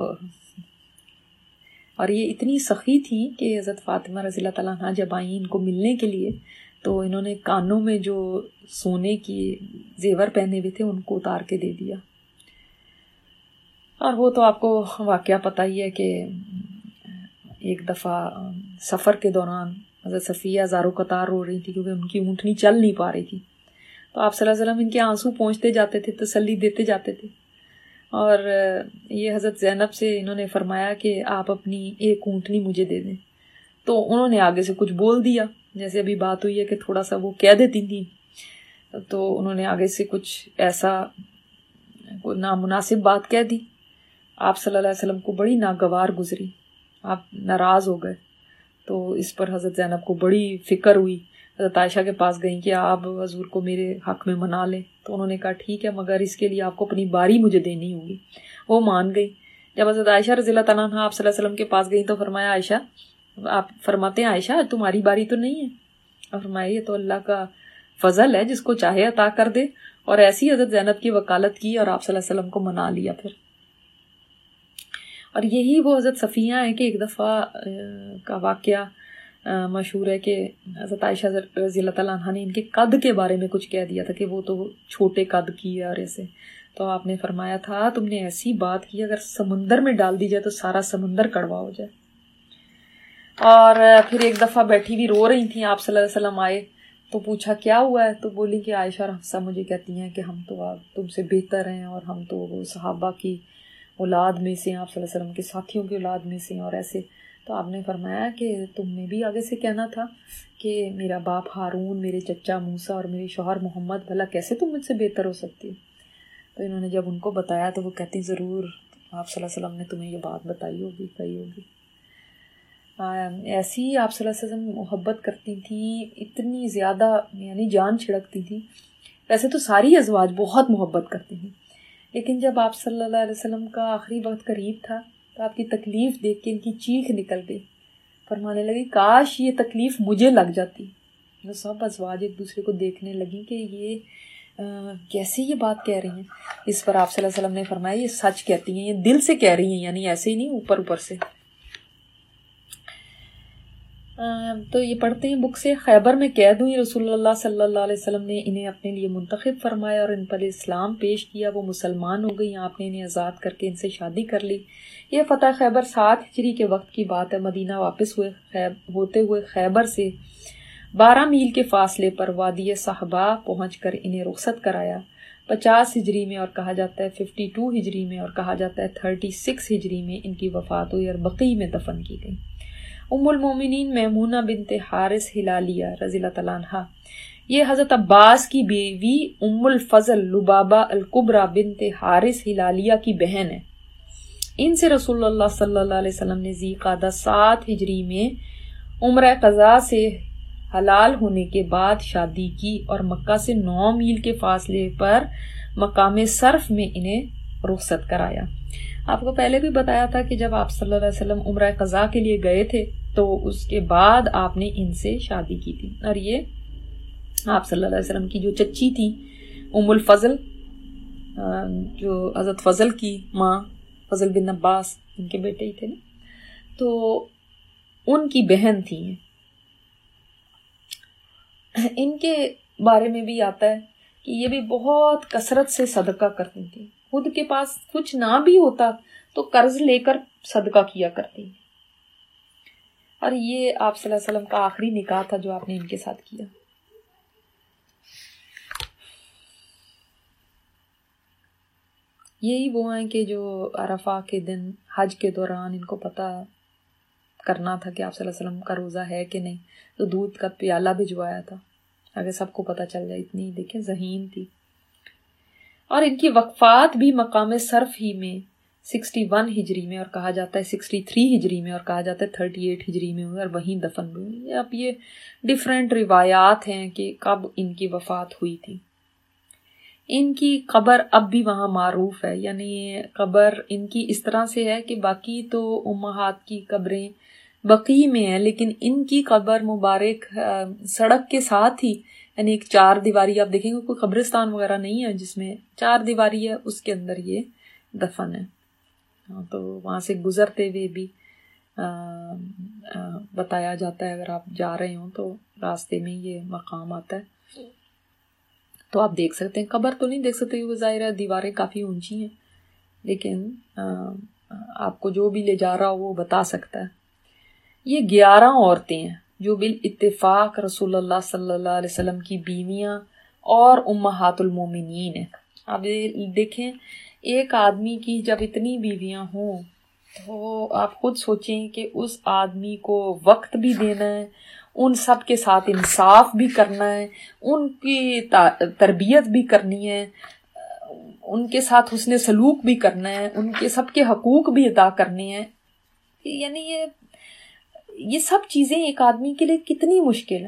اور یہ اتنی سخی تھی کہ حضرت فاطمہ رضی اللہ تعالیٰ عنہ جب آئیں ان کو ملنے کے لیے تو انہوں نے کانوں میں جو سونے کی زیور پہنے ہوئے تھے ان کو اتار کے دے دیا. اور وہ تو آپ کو واقعہ پتہ ہی ہے کہ ایک دفعہ سفر کے دوران حضرت صفیہ زارو قطار رو رہی تھی کیونکہ ان کی اونٹنی چل نہیں پا رہی تھی. تو آپ صلی اللہ علیہ وسلم ان کے آنسو پہنچتے جاتے تھے، تسلی دیتے جاتے تھے. اور یہ حضرت زینب سے انہوں نے فرمایا کہ آپ اپنی ایک اونٹنی مجھے دے دیں. تو انہوں نے آگے سے کچھ بول دیا، جیسے ابھی بات ہوئی ہے کہ تھوڑا سا وہ کہہ دیتی تھیں. تو انہوں نے آگے سے کچھ ایسا نامناسب بات کہہ دی. آپ صلی اللہ علیہ وسلم کو بڑی ناگوار گزری، آپ ناراض ہو گئے. تو اس پر حضرت زینب کو بڑی فکر ہوئی. حضرت عائشہ کے پاس گئیں کہ آپ حضور کو میرے حق میں منا لیں. تو انہوں نے کہا ٹھیک ہے مگر اس کے لیے آپ کو اپنی باری مجھے دینی ہوگی. وہ مان گئی. جب حضرت عائشہ رضی اللہ تعالیٰ عنہ آپ صلی اللہ علیہ وسلم کے پاس گئیں تو فرمایا عائشہ، آپ فرماتے ہیں عائشہ تمہاری باری تو نہیں ہے. اور فرمایا یہ تو اللہ کا فضل ہے جس کو چاہے عطا کر دے. اور ایسی حضرت زینب کی وکالت کی اور آپ صلی اللہ علیہ وسلم کو منا لیا پھر. اور یہی وہ حضرت صفیہ ہیں کہ ایک دفعہ کا واقعہ مشہور ہے کہ حضرت عائشہ رضی اللہ تعالیٰ عنہ نے ان کے قد کے بارے میں کچھ کہہ دیا تھا کہ وہ تو چھوٹے قد کی ہے اور ایسے. تو آپ نے فرمایا تھا تم نے ایسی بات کی اگر سمندر میں ڈال دی جائے تو سارا سمندر کڑوا ہو جائے. اور پھر ایک دفعہ بیٹھی بھی رو رہی تھیں، آپ صلی اللہ علیہ وسلم آئے تو پوچھا کیا ہوا ہے. تو بولی کہ عائشہ اور حفصہ مجھے کہتی ہیں کہ ہم تو تم سے بہتر ہیں اور ہم تو وہ صحابہ کی اولاد میں سے، آپ صلی اللہ علیہ وسلم کے ساتھیوں کی اولاد میں سے اور ایسے. تو آپ نے فرمایا کہ تم نے بھی آگے سے کہنا تھا کہ میرا باپ ہارون، میرے چچا موسیٰ اور میرے شوہر محمد، بھلا کیسے تم مجھ سے بہتر ہو سکتی. تو انہوں نے جب ان کو بتایا تو وہ کہتی ضرور آپ صلی اللہ علیہ وسلم نے تمہیں یہ بات بتائی ہوگی، کہی ہوگی. ایسی آپ صلی اللہ علیہ وسلم محبت کرتی تھیں، اتنی زیادہ یعنی جان چھڑکتی تھیں. ویسے تو ساری ازواج بہت محبت کرتی تھیں، لیکن جب آپ صلی اللہ علیہ وسلم کا آخری وقت قریب تھا تو آپ کی تکلیف دیکھ کے ان کی چیخ نکل گئی. فرمانے لگی کاش یہ تکلیف مجھے لگ جاتی. وہ سب ازواج ایک دوسرے کو دیکھنے لگی کہ یہ کیسے یہ بات کہہ رہی ہیں. اس پر آپ صلی اللہ علیہ وسلم نے فرمایا یہ سچ کہتی ہیں، یہ دل سے کہہ رہی ہیں، یعنی ایسے ہی نہیں اوپر اوپر سے. تو یہ پڑھتے ہیں بک سے. خیبر میں قید ہوئی رسول اللہ صلی اللہ علیہ وسلم نے انہیں اپنے لیے منتخب فرمایا اور ان پر اسلام پیش کیا. وہ مسلمان ہو گئی، آپ نے انہیں آزاد کر کے ان سے شادی کر لی. یہ فتح خیبر 7 ہجری کے وقت کی بات ہے. مدینہ واپس ہوتے ہوئے خیبر سے 12 میل کے فاصلے پر وادی صحبا پہنچ کر انہیں رخصت کرایا. 50 ہجری میں اور کہا جاتا ہے 52 ہجری میں اور کہا جاتا ہے 36 ہجری میں ان کی وفات ہوئی اور بقیع میں دفن کی گئی. ام المومنین میمونہ بنت حارث ہلالیہ رضی اللہ تعالیٰ عنہ، یہ حضرت عباس کی بیوی ام الفضل لبابہ الکبریٰ بنت حارث ہلالیہ کی بہن ہے۔ ان سے رسول اللہ صلی اللہ علیہ وسلم نے ذی قعدہ 7 ہجری میں عمرہ قضاء سے حلال ہونے کے بعد شادی کی، اور مکہ سے 9 میل کے فاصلے پر مقام صرف میں انہیں رخصت کرایا۔ آپ کو پہلے بھی بتایا تھا کہ جب آپ صلی اللہ علیہ وسلم عمرہ قضاء کے لیے گئے تھے تو اس کے بعد آپ نے ان سے شادی کی تھی، اور یہ آپ صلی اللہ علیہ وسلم کی جو چچی تھی ام الفضل، جو حضرت فضل کی ماں، فضل بن عباس ان کے بیٹے ہی تھے نا، تو ان کی بہن تھی۔ ان کے بارے میں بھی آتا ہے کہ یہ بھی بہت کثرت سے صدقہ کرتی تھی، خود کے پاس کچھ نہ بھی ہوتا تو قرض لے کر صدقہ کیا کرتی، اور یہ آپ صلی اللہ علیہ وسلم کا آخری نکاح تھا جو آپ نے ان کے ساتھ کیا۔ یہی وہ ہیں کہ جو عرفہ کے دن حج کے دوران ان کو پتہ کرنا تھا کہ آپ صلی اللہ علیہ وسلم کا روزہ ہے کہ نہیں، تو دودھ کا پیالہ بھجوایا تھا اگر سب کو پتہ چل جائے، اتنی دیکھیں ذہین تھی۔ اور ان کی وفات بھی مقام صرف ہی میں 61 ہجری میں، اور کہا جاتا ہے 63 ہجری میں، اور کہا جاتا ہے 38 ہجری میں ہوئی، اور وہیں دفن ہوئی۔ اب یہ ڈیفرنٹ روایات ہیں کہ کب ان کی وفات ہوئی تھی۔ ان کی قبر اب بھی وہاں معروف ہے، یعنی قبر ان کی اس طرح سے ہے کہ باقی تو امہات کی قبریں بقیع میں ہیں، لیکن ان کی قبر مبارک سڑک کے ساتھ ہی، یعنی ایک 4 دیواری، آپ دیکھیں گے کوئی قبرستان وغیرہ نہیں ہے جس میں 4 دیواری ہے، اس کے اندر یہ دفن ہے۔ تو وہاں سے گزرتے ہوئے بھی بتایا جاتا ہے، اگر آپ جا رہے ہوں تو راستے میں یہ مقام آتا ہے تو آپ دیکھ سکتے ہیں۔ قبر تو نہیں دیکھ سکتے، وہ ظاہر ہے دیواریں کافی اونچی ہیں، لیکن آپ کو جو بھی لے جا رہا ہو وہ بتا سکتا ہے۔ یہ 11 عورتیں ہیں جو بالاتفاق رسول اللہ صلی اللہ علیہ وسلم کی بیویاں اور امہات المومنین ہیں۔ اب دیکھیں ایک آدمی کی جب اتنی بیویاں ہوں تو آپ خود سوچیں کہ اس آدمی کو وقت بھی دینا ہے، ان سب کے ساتھ انصاف بھی کرنا ہے، ان کی تربیت بھی کرنی ہے، ان کے ساتھ حسن سلوک بھی کرنا ہے، ان کے سب کے حقوق بھی ادا کرنے ہیں۔ یعنی یہ سب چیزیں ایک آدمی کے لیے کتنی مشکل ہے۔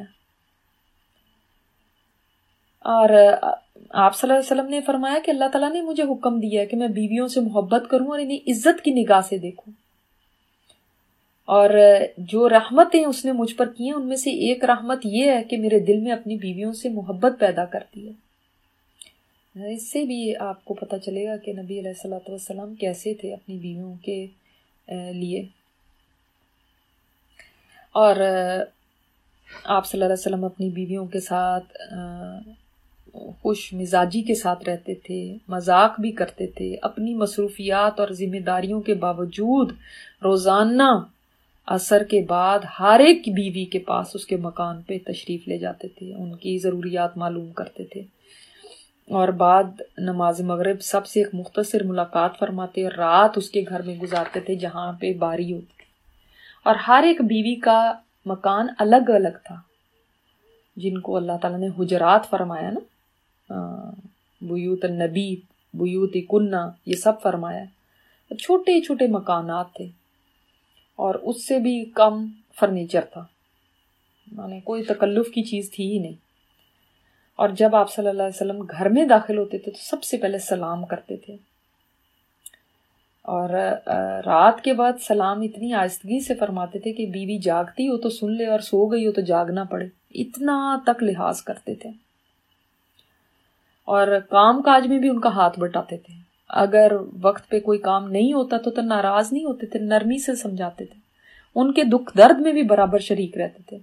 اور آپ صلی اللہ علیہ وسلم نے فرمایا کہ اللہ تعالیٰ نے مجھے حکم دیا ہے کہ میں بیویوں سے محبت کروں اور انہیں عزت کی نگاہ سے دیکھوں، اور جو رحمتیں اس نے مجھ پر کی ہیں ان میں سے ایک رحمت یہ ہے کہ میرے دل میں اپنی بیویوں سے محبت پیدا کرتی ہے۔ اس سے بھی آپ کو پتہ چلے گا کہ نبی علیہ الصلوۃ والسلام کیسے تھے اپنی بیویوں کے لیے۔ اور آپ صلی اللہ علیہ وسلم اپنی بیویوں کے ساتھ خوش مزاجی کے ساتھ رہتے تھے، مذاق بھی کرتے تھے، اپنی مصروفیات اور ذمہ داریوں کے باوجود روزانہ عصر کے بعد ہر ایک بیوی کے پاس اس کے مکان پہ تشریف لے جاتے تھے، ان کی ضروریات معلوم کرتے تھے، اور بعد نماز مغرب سب سے ایک مختصر ملاقات فرماتے اور رات اس کے گھر میں گزارتے تھے جہاں پہ باری ہوتی تھی۔ اور ہر ایک بیوی کا مکان الگ الگ تھا، جن کو اللہ تعالیٰ نے حجرات فرمایا نا، بیوت النبی، بیوت کنہ، یہ سب فرمایا۔ چھوٹے چھوٹے مکانات تھے اور اس سے بھی کم فرنیچر تھا، یعنی کوئی تکلف کی چیز تھی ہی نہیں۔ اور جب آپ صلی اللہ علیہ وسلم گھر میں داخل ہوتے تھے تو سب سے پہلے سلام کرتے تھے، اور رات کے بعد سلام اتنی آہستگی سے فرماتے تھے کہ بیوی جاگتی ہو تو سن لے اور سو گئی ہو تو جاگنا پڑے، اتنا تک لحاظ کرتے تھے۔ اور کام کاج میں بھی ان کا ہاتھ بٹاتے تھے، اگر وقت پہ کوئی کام نہیں ہوتا تو ناراض نہیں ہوتے تھے، نرمی سے سمجھاتے تھے، ان کے دکھ درد میں بھی برابر شریک رہتے تھے،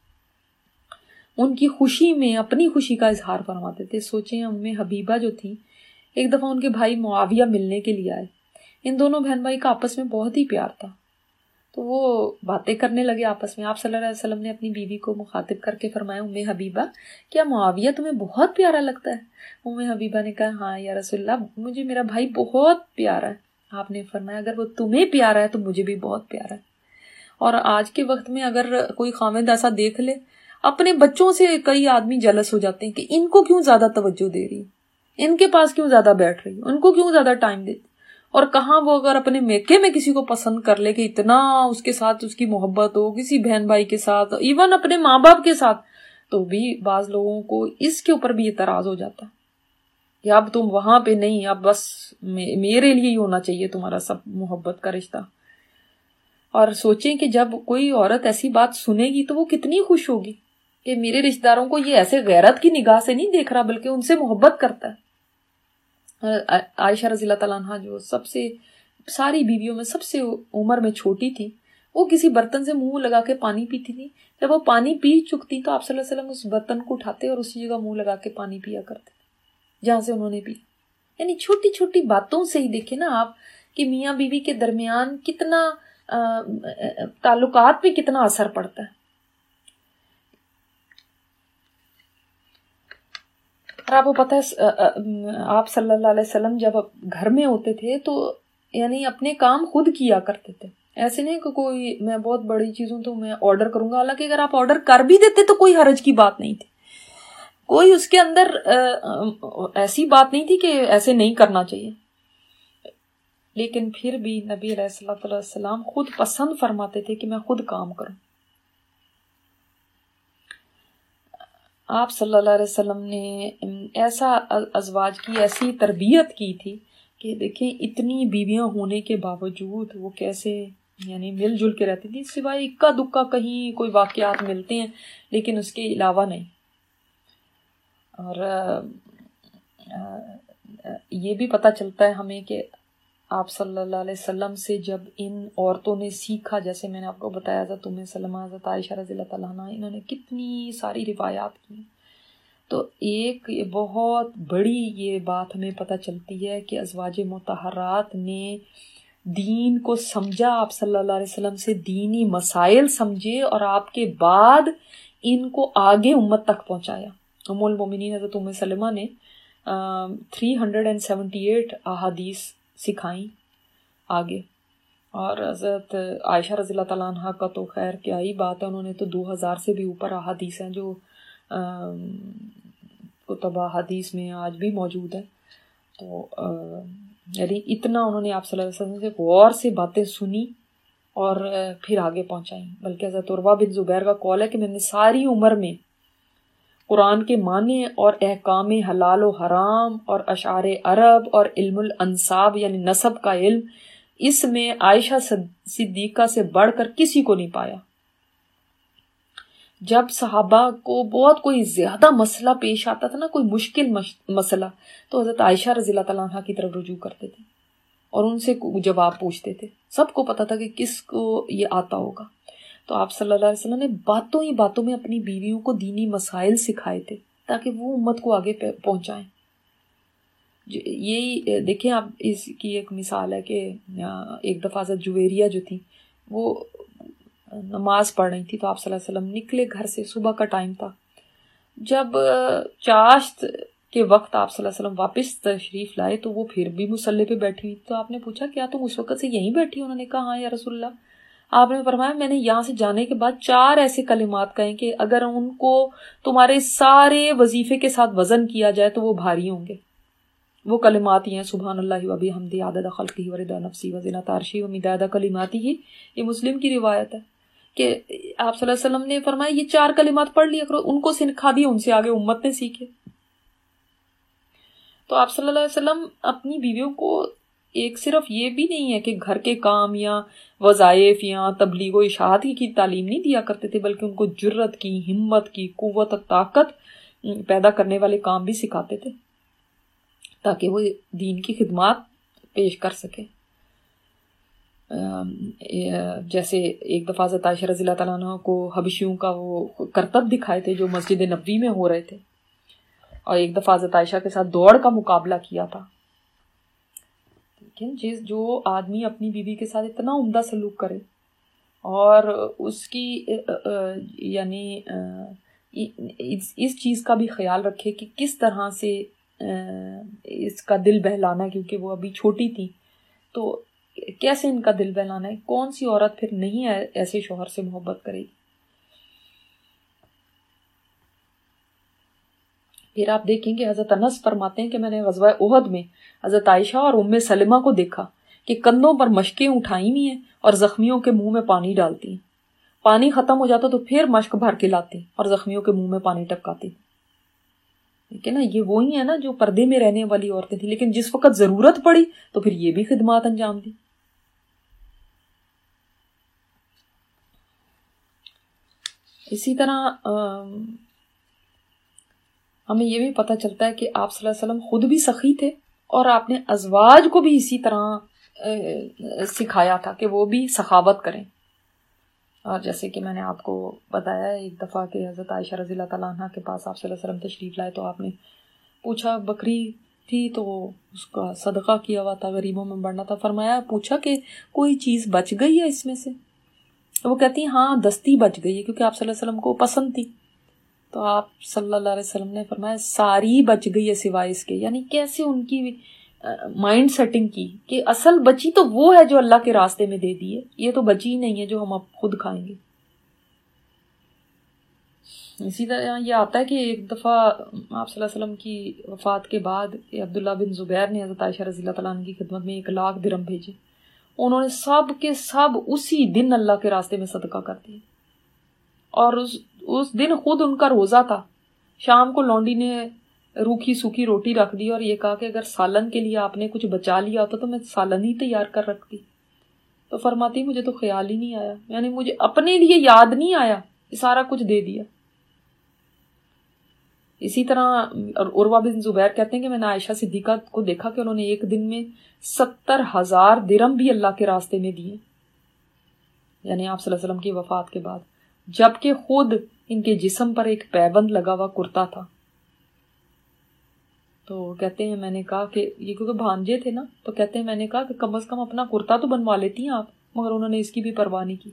ان کی خوشی میں اپنی خوشی کا اظہار فرماتے تھے۔ سوچیں ام حبیبہ جو تھی، ایک دفعہ ان کے بھائی معاویہ ملنے کے لیے آئے، ان دونوں بہن بھائی کا آپس میں بہت ہی پیار تھا، تو وہ باتیں کرنے لگے آپس میں۔ آپ صلی اللہ علیہ وسلم نے اپنی بیوی کو مخاطب کر کے فرمایا، ام حبیبہ کیا معاویہ تمہیں بہت پیارا لگتا ہے؟ ام حبیبہ نے کہا ہاں یا رسول اللہ، مجھے میرا بھائی بہت پیارا ہے۔ آپ نے فرمایا اگر وہ تمہیں پیارا ہے تو مجھے بھی بہت پیارا ہے۔ اور آج کے وقت میں اگر کوئی خاوند ایسا دیکھ لے، اپنے بچوں سے کئی آدمی جلس ہو جاتے ہیں کہ ان کو کیوں زیادہ توجہ دے رہی، ان کے پاس کیوں زیادہ بیٹھ رہی، ان کو کیوں زیادہ ٹائم دیتی. اور کہاں وہ اگر اپنے میکے میں کسی کو پسند کر لے کہ اتنا اس کے ساتھ اس کی محبت ہو، کسی بہن بھائی کے ساتھ، ایون اپنے ماں باپ کے ساتھ، تو بھی بعض لوگوں کو اس کے اوپر بھی اعتراض ہو جاتا ہے کہ اب تم وہاں پہ نہیں، اب بس میرے لیے ہی ہونا چاہیے تمہارا سب محبت کا رشتہ. اور سوچیں کہ جب کوئی عورت ایسی بات سنے گی تو وہ کتنی خوش ہوگی کہ میرے رشتہ داروں کو یہ ایسے غیرت کی نگاہ سے نہیں دیکھ رہا بلکہ ان سے محبت کرتا ہے. عائشہ رضی اللہ تعالیٰ عنہ جو سب سے ساری بیویوں میں سب سے عمر میں چھوٹی تھی، وہ کسی برتن سے منہ لگا کے پانی پیتی تھی. جب وہ پانی پی چکتی تو آپ صلی اللہ علیہ وسلم اس برتن کو اٹھاتے اور اسی جگہ منہ لگا کے پانی پیا کرتے جہاں سے انہوں نے پی. یعنی چھوٹی چھوٹی باتوں سے ہی دیکھیں نا آپ کہ میاں بیوی کے درمیان کتنا تعلقات پہ کتنا اثر پڑتا ہے. اور آپ کو پتہ ہے آپ صلی اللہ علیہ وسلم جب گھر میں ہوتے تھے تو یعنی اپنے کام خود کیا کرتے تھے. ایسے نہیں کہ کوئی میں بہت بڑی چیز ہوں تو میں آرڈر کروں گا، حالانکہ اگر آپ آرڈر کر بھی دیتے تو کوئی حرج کی بات نہیں تھی، کوئی اس کے اندر ایسی بات نہیں تھی کہ ایسے نہیں کرنا چاہیے. لیکن پھر بھی نبی علیہ السلام خود پسند فرماتے تھے کہ میں خود کام کروں. آپ صلی اللہ علیہ وسلم نے ایسا ازواج کی ایسی تربیت کی تھی کہ دیکھیں اتنی بیویاں ہونے کے باوجود وہ کیسے یعنی مل جل کے رہتی تھی، سوائے اکا دکا کہیں کوئی واقعات ملتے ہیں لیکن اس کے علاوہ نہیں. اور یہ بھی پتہ چلتا ہے ہمیں کہ آپ صلی اللہ علیہ وسلم سے جب ان عورتوں نے سیکھا، جیسے میں نے آپ کو بتایا حضرت ام سلمہ، حضرت عائشہ رضی اللہ تعالیٰ عنہ، انہوں نے کتنی ساری روایات کی، تو ایک بہت بڑی یہ بات ہمیں پتہ چلتی ہے کہ ازواج مطہرات نے دین کو سمجھا، آپ صلی اللہ علیہ وسلم سے دینی مسائل سمجھے اور آپ کے بعد ان کو آگے امت تک پہنچایا. ام المومنین حضرت ام سلمہ نے 378 احادیث سکھائیں آگے، اور حضرت عائشہ رضی اللہ تعالیٰ عنہ کا تو خیر کیا ہی بات ہے، انہوں نے تو 2000 سے بھی اوپر احادیث ہیں جو کتب احادیث میں آج بھی موجود ہیں. تو یعنی اتنا انہوں نے آپ صلی اللہ علیہ وسلم سے غور سے باتیں سنی اور پھر آگے پہنچائیں. بلکہ حضرت عروہ بن زبیر کا قول ہے کہ میں نے ساری عمر میں قرآن کے معنی اور احکام حلال و حرام اور اشعار عرب اور علم الانساب یعنی نسب کا علم، اس میں عائشہ صدیقہ سے بڑھ کر کسی کو نہیں پایا. جب صحابہ کو بہت کوئی زیادہ مسئلہ پیش آتا تھا نا، کوئی مشکل مسئلہ، تو حضرت عائشہ رضی اللہ تعالیٰ عنہ کی طرف رجوع کرتے تھے اور ان سے جواب پوچھتے تھے. سب کو پتا تھا کہ کس کو یہ آتا ہوگا. تو آپ صلی اللہ علیہ وسلم نے باتوں ہی باتوں میں اپنی بیویوں کو دینی مسائل سکھائے تھے تاکہ وہ امت کو آگے پہنچائیں. یہی دیکھیں آپ، اس کی ایک مثال ہے کہ ایک دفعہ حضرت جویریہ جو تھی وہ نماز پڑھ رہی تھی، تو آپ صلی اللہ علیہ وسلم نکلے گھر سے، صبح کا ٹائم تھا. جب چاشت کے وقت آپ صلی اللہ علیہ وسلم واپس تشریف لائے تو وہ پھر بھی مصلی پہ بیٹھی ہوئی. تو آپ نے پوچھا کیا تم اس وقت سے یہیں بیٹھی؟ انہوں نے کہا ہاں یا رسول اللہ. آپ نے فرمایا میں نے یہاں سے جانے کے بعد 4 ایسے کلمات کہیں کہ اگر ان کو تمہارے سارے وظیفے کے ساتھ وزن کیا جائے تو وہ بھاری ہوں گے. وہ کلمات یہ ہیں سبحان اللہ و بحمدہ عدد خلقہ و رضا نفسی و زنۃ عرشہ و مداد کلماتہ. یہ مسلم کی روایت ہے کہ آپ صلی اللہ علیہ وسلم نے فرمایا یہ 4 کلمات پڑھ لیا کرو، ان کو سکھا دیا، ان سے آگے امت نے سیکھے. تو آپ صلی اللہ علیہ وسلم اپنی بیویوں کو ایک صرف یہ بھی نہیں ہے کہ گھر کے کام یا وظائف یا تبلیغ و اشاعت ہی کی تعلیم نہیں دیا کرتے تھے، بلکہ ان کو جرت کی، ہمت کی، قوت اور طاقت پیدا کرنے والے کام بھی سکھاتے تھے تاکہ وہ دین کی خدمات پیش کر سکے. جیسے ایک دفعہ حضرت عائشہ رضی اللہ تعالیٰ عنہ کو حبشیوں کا وہ کرتب دکھائے تھے جو مسجد نبوی میں ہو رہے تھے، اور ایک دفعہ حضرت عائشہ کے ساتھ دوڑ کا مقابلہ کیا تھا. لیکن جو آدمی اپنی بیوی کے ساتھ اتنا عمدہ سلوک کرے اور اس کی یعنی اس چیز کا بھی خیال رکھے کہ کس طرح سے اس کا دل بہلانا، کیونکہ وہ ابھی چھوٹی تھی، تو کیسے ان کا دل بہلانا ہے؟ کون سی عورت پھر نہیں ایسے شوہر سے محبت کرے گی؟ پھر آپ دیکھیں گے حضرت انس فرماتے ہیں کہ میں نے غزوہ احد میں حضرت عائشہ اور ام سلمہ کو دیکھا کہ کندھوں پر مشقیں اٹھائی ہوئی ہیں اور زخمیوں کے منہ میں پانی ڈالتی ہیں. پانی ختم ہو جاتا تو پھر مشق بھر کے لاتی اور زخمیوں کے منہ میں پانی ٹپکاتی. ٹھیک ہے نا، یہ وہی ہے نا جو پردے میں رہنے والی عورتیں تھیں، لیکن جس وقت ضرورت پڑی تو پھر یہ بھی خدمات انجام دی. اسی طرح ہمیں یہ بھی پتہ چلتا ہے کہ آپ صلی اللہ علیہ وسلم خود بھی سخی تھے اور آپ نے ازواج کو بھی اسی طرح سکھایا تھا کہ وہ بھی سخاوت کریں. اور جیسے کہ میں نے آپ کو بتایا ایک دفعہ کہ حضرت عائشہ رضی اللہ تعالیٰ عنہ کے پاس آپ صلی اللہ علیہ وسلم تشریف لائے تو آپ نے پوچھا، بکری تھی تو اس کا صدقہ کیا ہوا تھا، غریبوں میں بڑھنا تھا. فرمایا، پوچھا کہ کوئی چیز بچ گئی ہے اس میں سے؟ وہ کہتی ہیں ہاں دستی بچ گئی ہے کیونکہ آپ صلی اللہ علیہ وسلم کو پسند تھی. تو آپ صلی اللہ علیہ وسلم نے فرمایا ساری بچ گئی ہے سوائے اس کے. یعنی کیسے ان کی مائنڈ سیٹنگ کی کہ اصل بچی تو وہ ہے جو اللہ کے راستے میں دے دی ہے، یہ تو بچی ہی نہیں ہے جو ہم اب خود کھائیں گے. اسی طرح یہ آتا ہے کہ ایک دفعہ آپ صلی اللہ علیہ وسلم کی وفات کے بعد عبداللہ بن زبیر نے حضرت عائشہ رضی اللہ تعالیٰ عنہ کی خدمت میں 1,00,000 درہم بھیجے. انہوں نے سب کے سب اسی دن اللہ کے راستے میں صدقہ کر دیا. اور اس دن خود ان کا روزہ تھا. شام کو لونڈی نے روکھی سوکھی روٹی رکھ دی اور یہ کہا کہ اگر سالن کے لیے آپ نے کچھ بچا لیا ہوتا تو میں سالن ہی تیار کر رکھتی. تو فرماتی مجھے تو خیال ہی نہیں آیا، یعنی مجھے اپنے لیے یاد نہیں آیا، یہ سارا کچھ دے دیا. اسی طرح عروہ بن زبیر کہتے ہیں کہ میں نے عائشہ صدیقہ کو دیکھا کہ انہوں نے ایک دن میں 70,000 درہم بھی اللہ کے راستے میں دیے، یعنی آپ صلی اللہ علیہ وسلم کی وفات کے بعد، جبکہ خود ان کے جسم پر ایک پیبند لگا ہوا کرتا تھا. تو کہتے ہیں میں نے کہا کہ یہ کیونکہ بھانجے تھے نا، تو کہتے ہیں میں نے کہا کہ کم از کم اپنا کرتا تو بنوا لیتی ہیں آپ، مگر انہوں نے اس کی بھی پرواہ نہیں کی.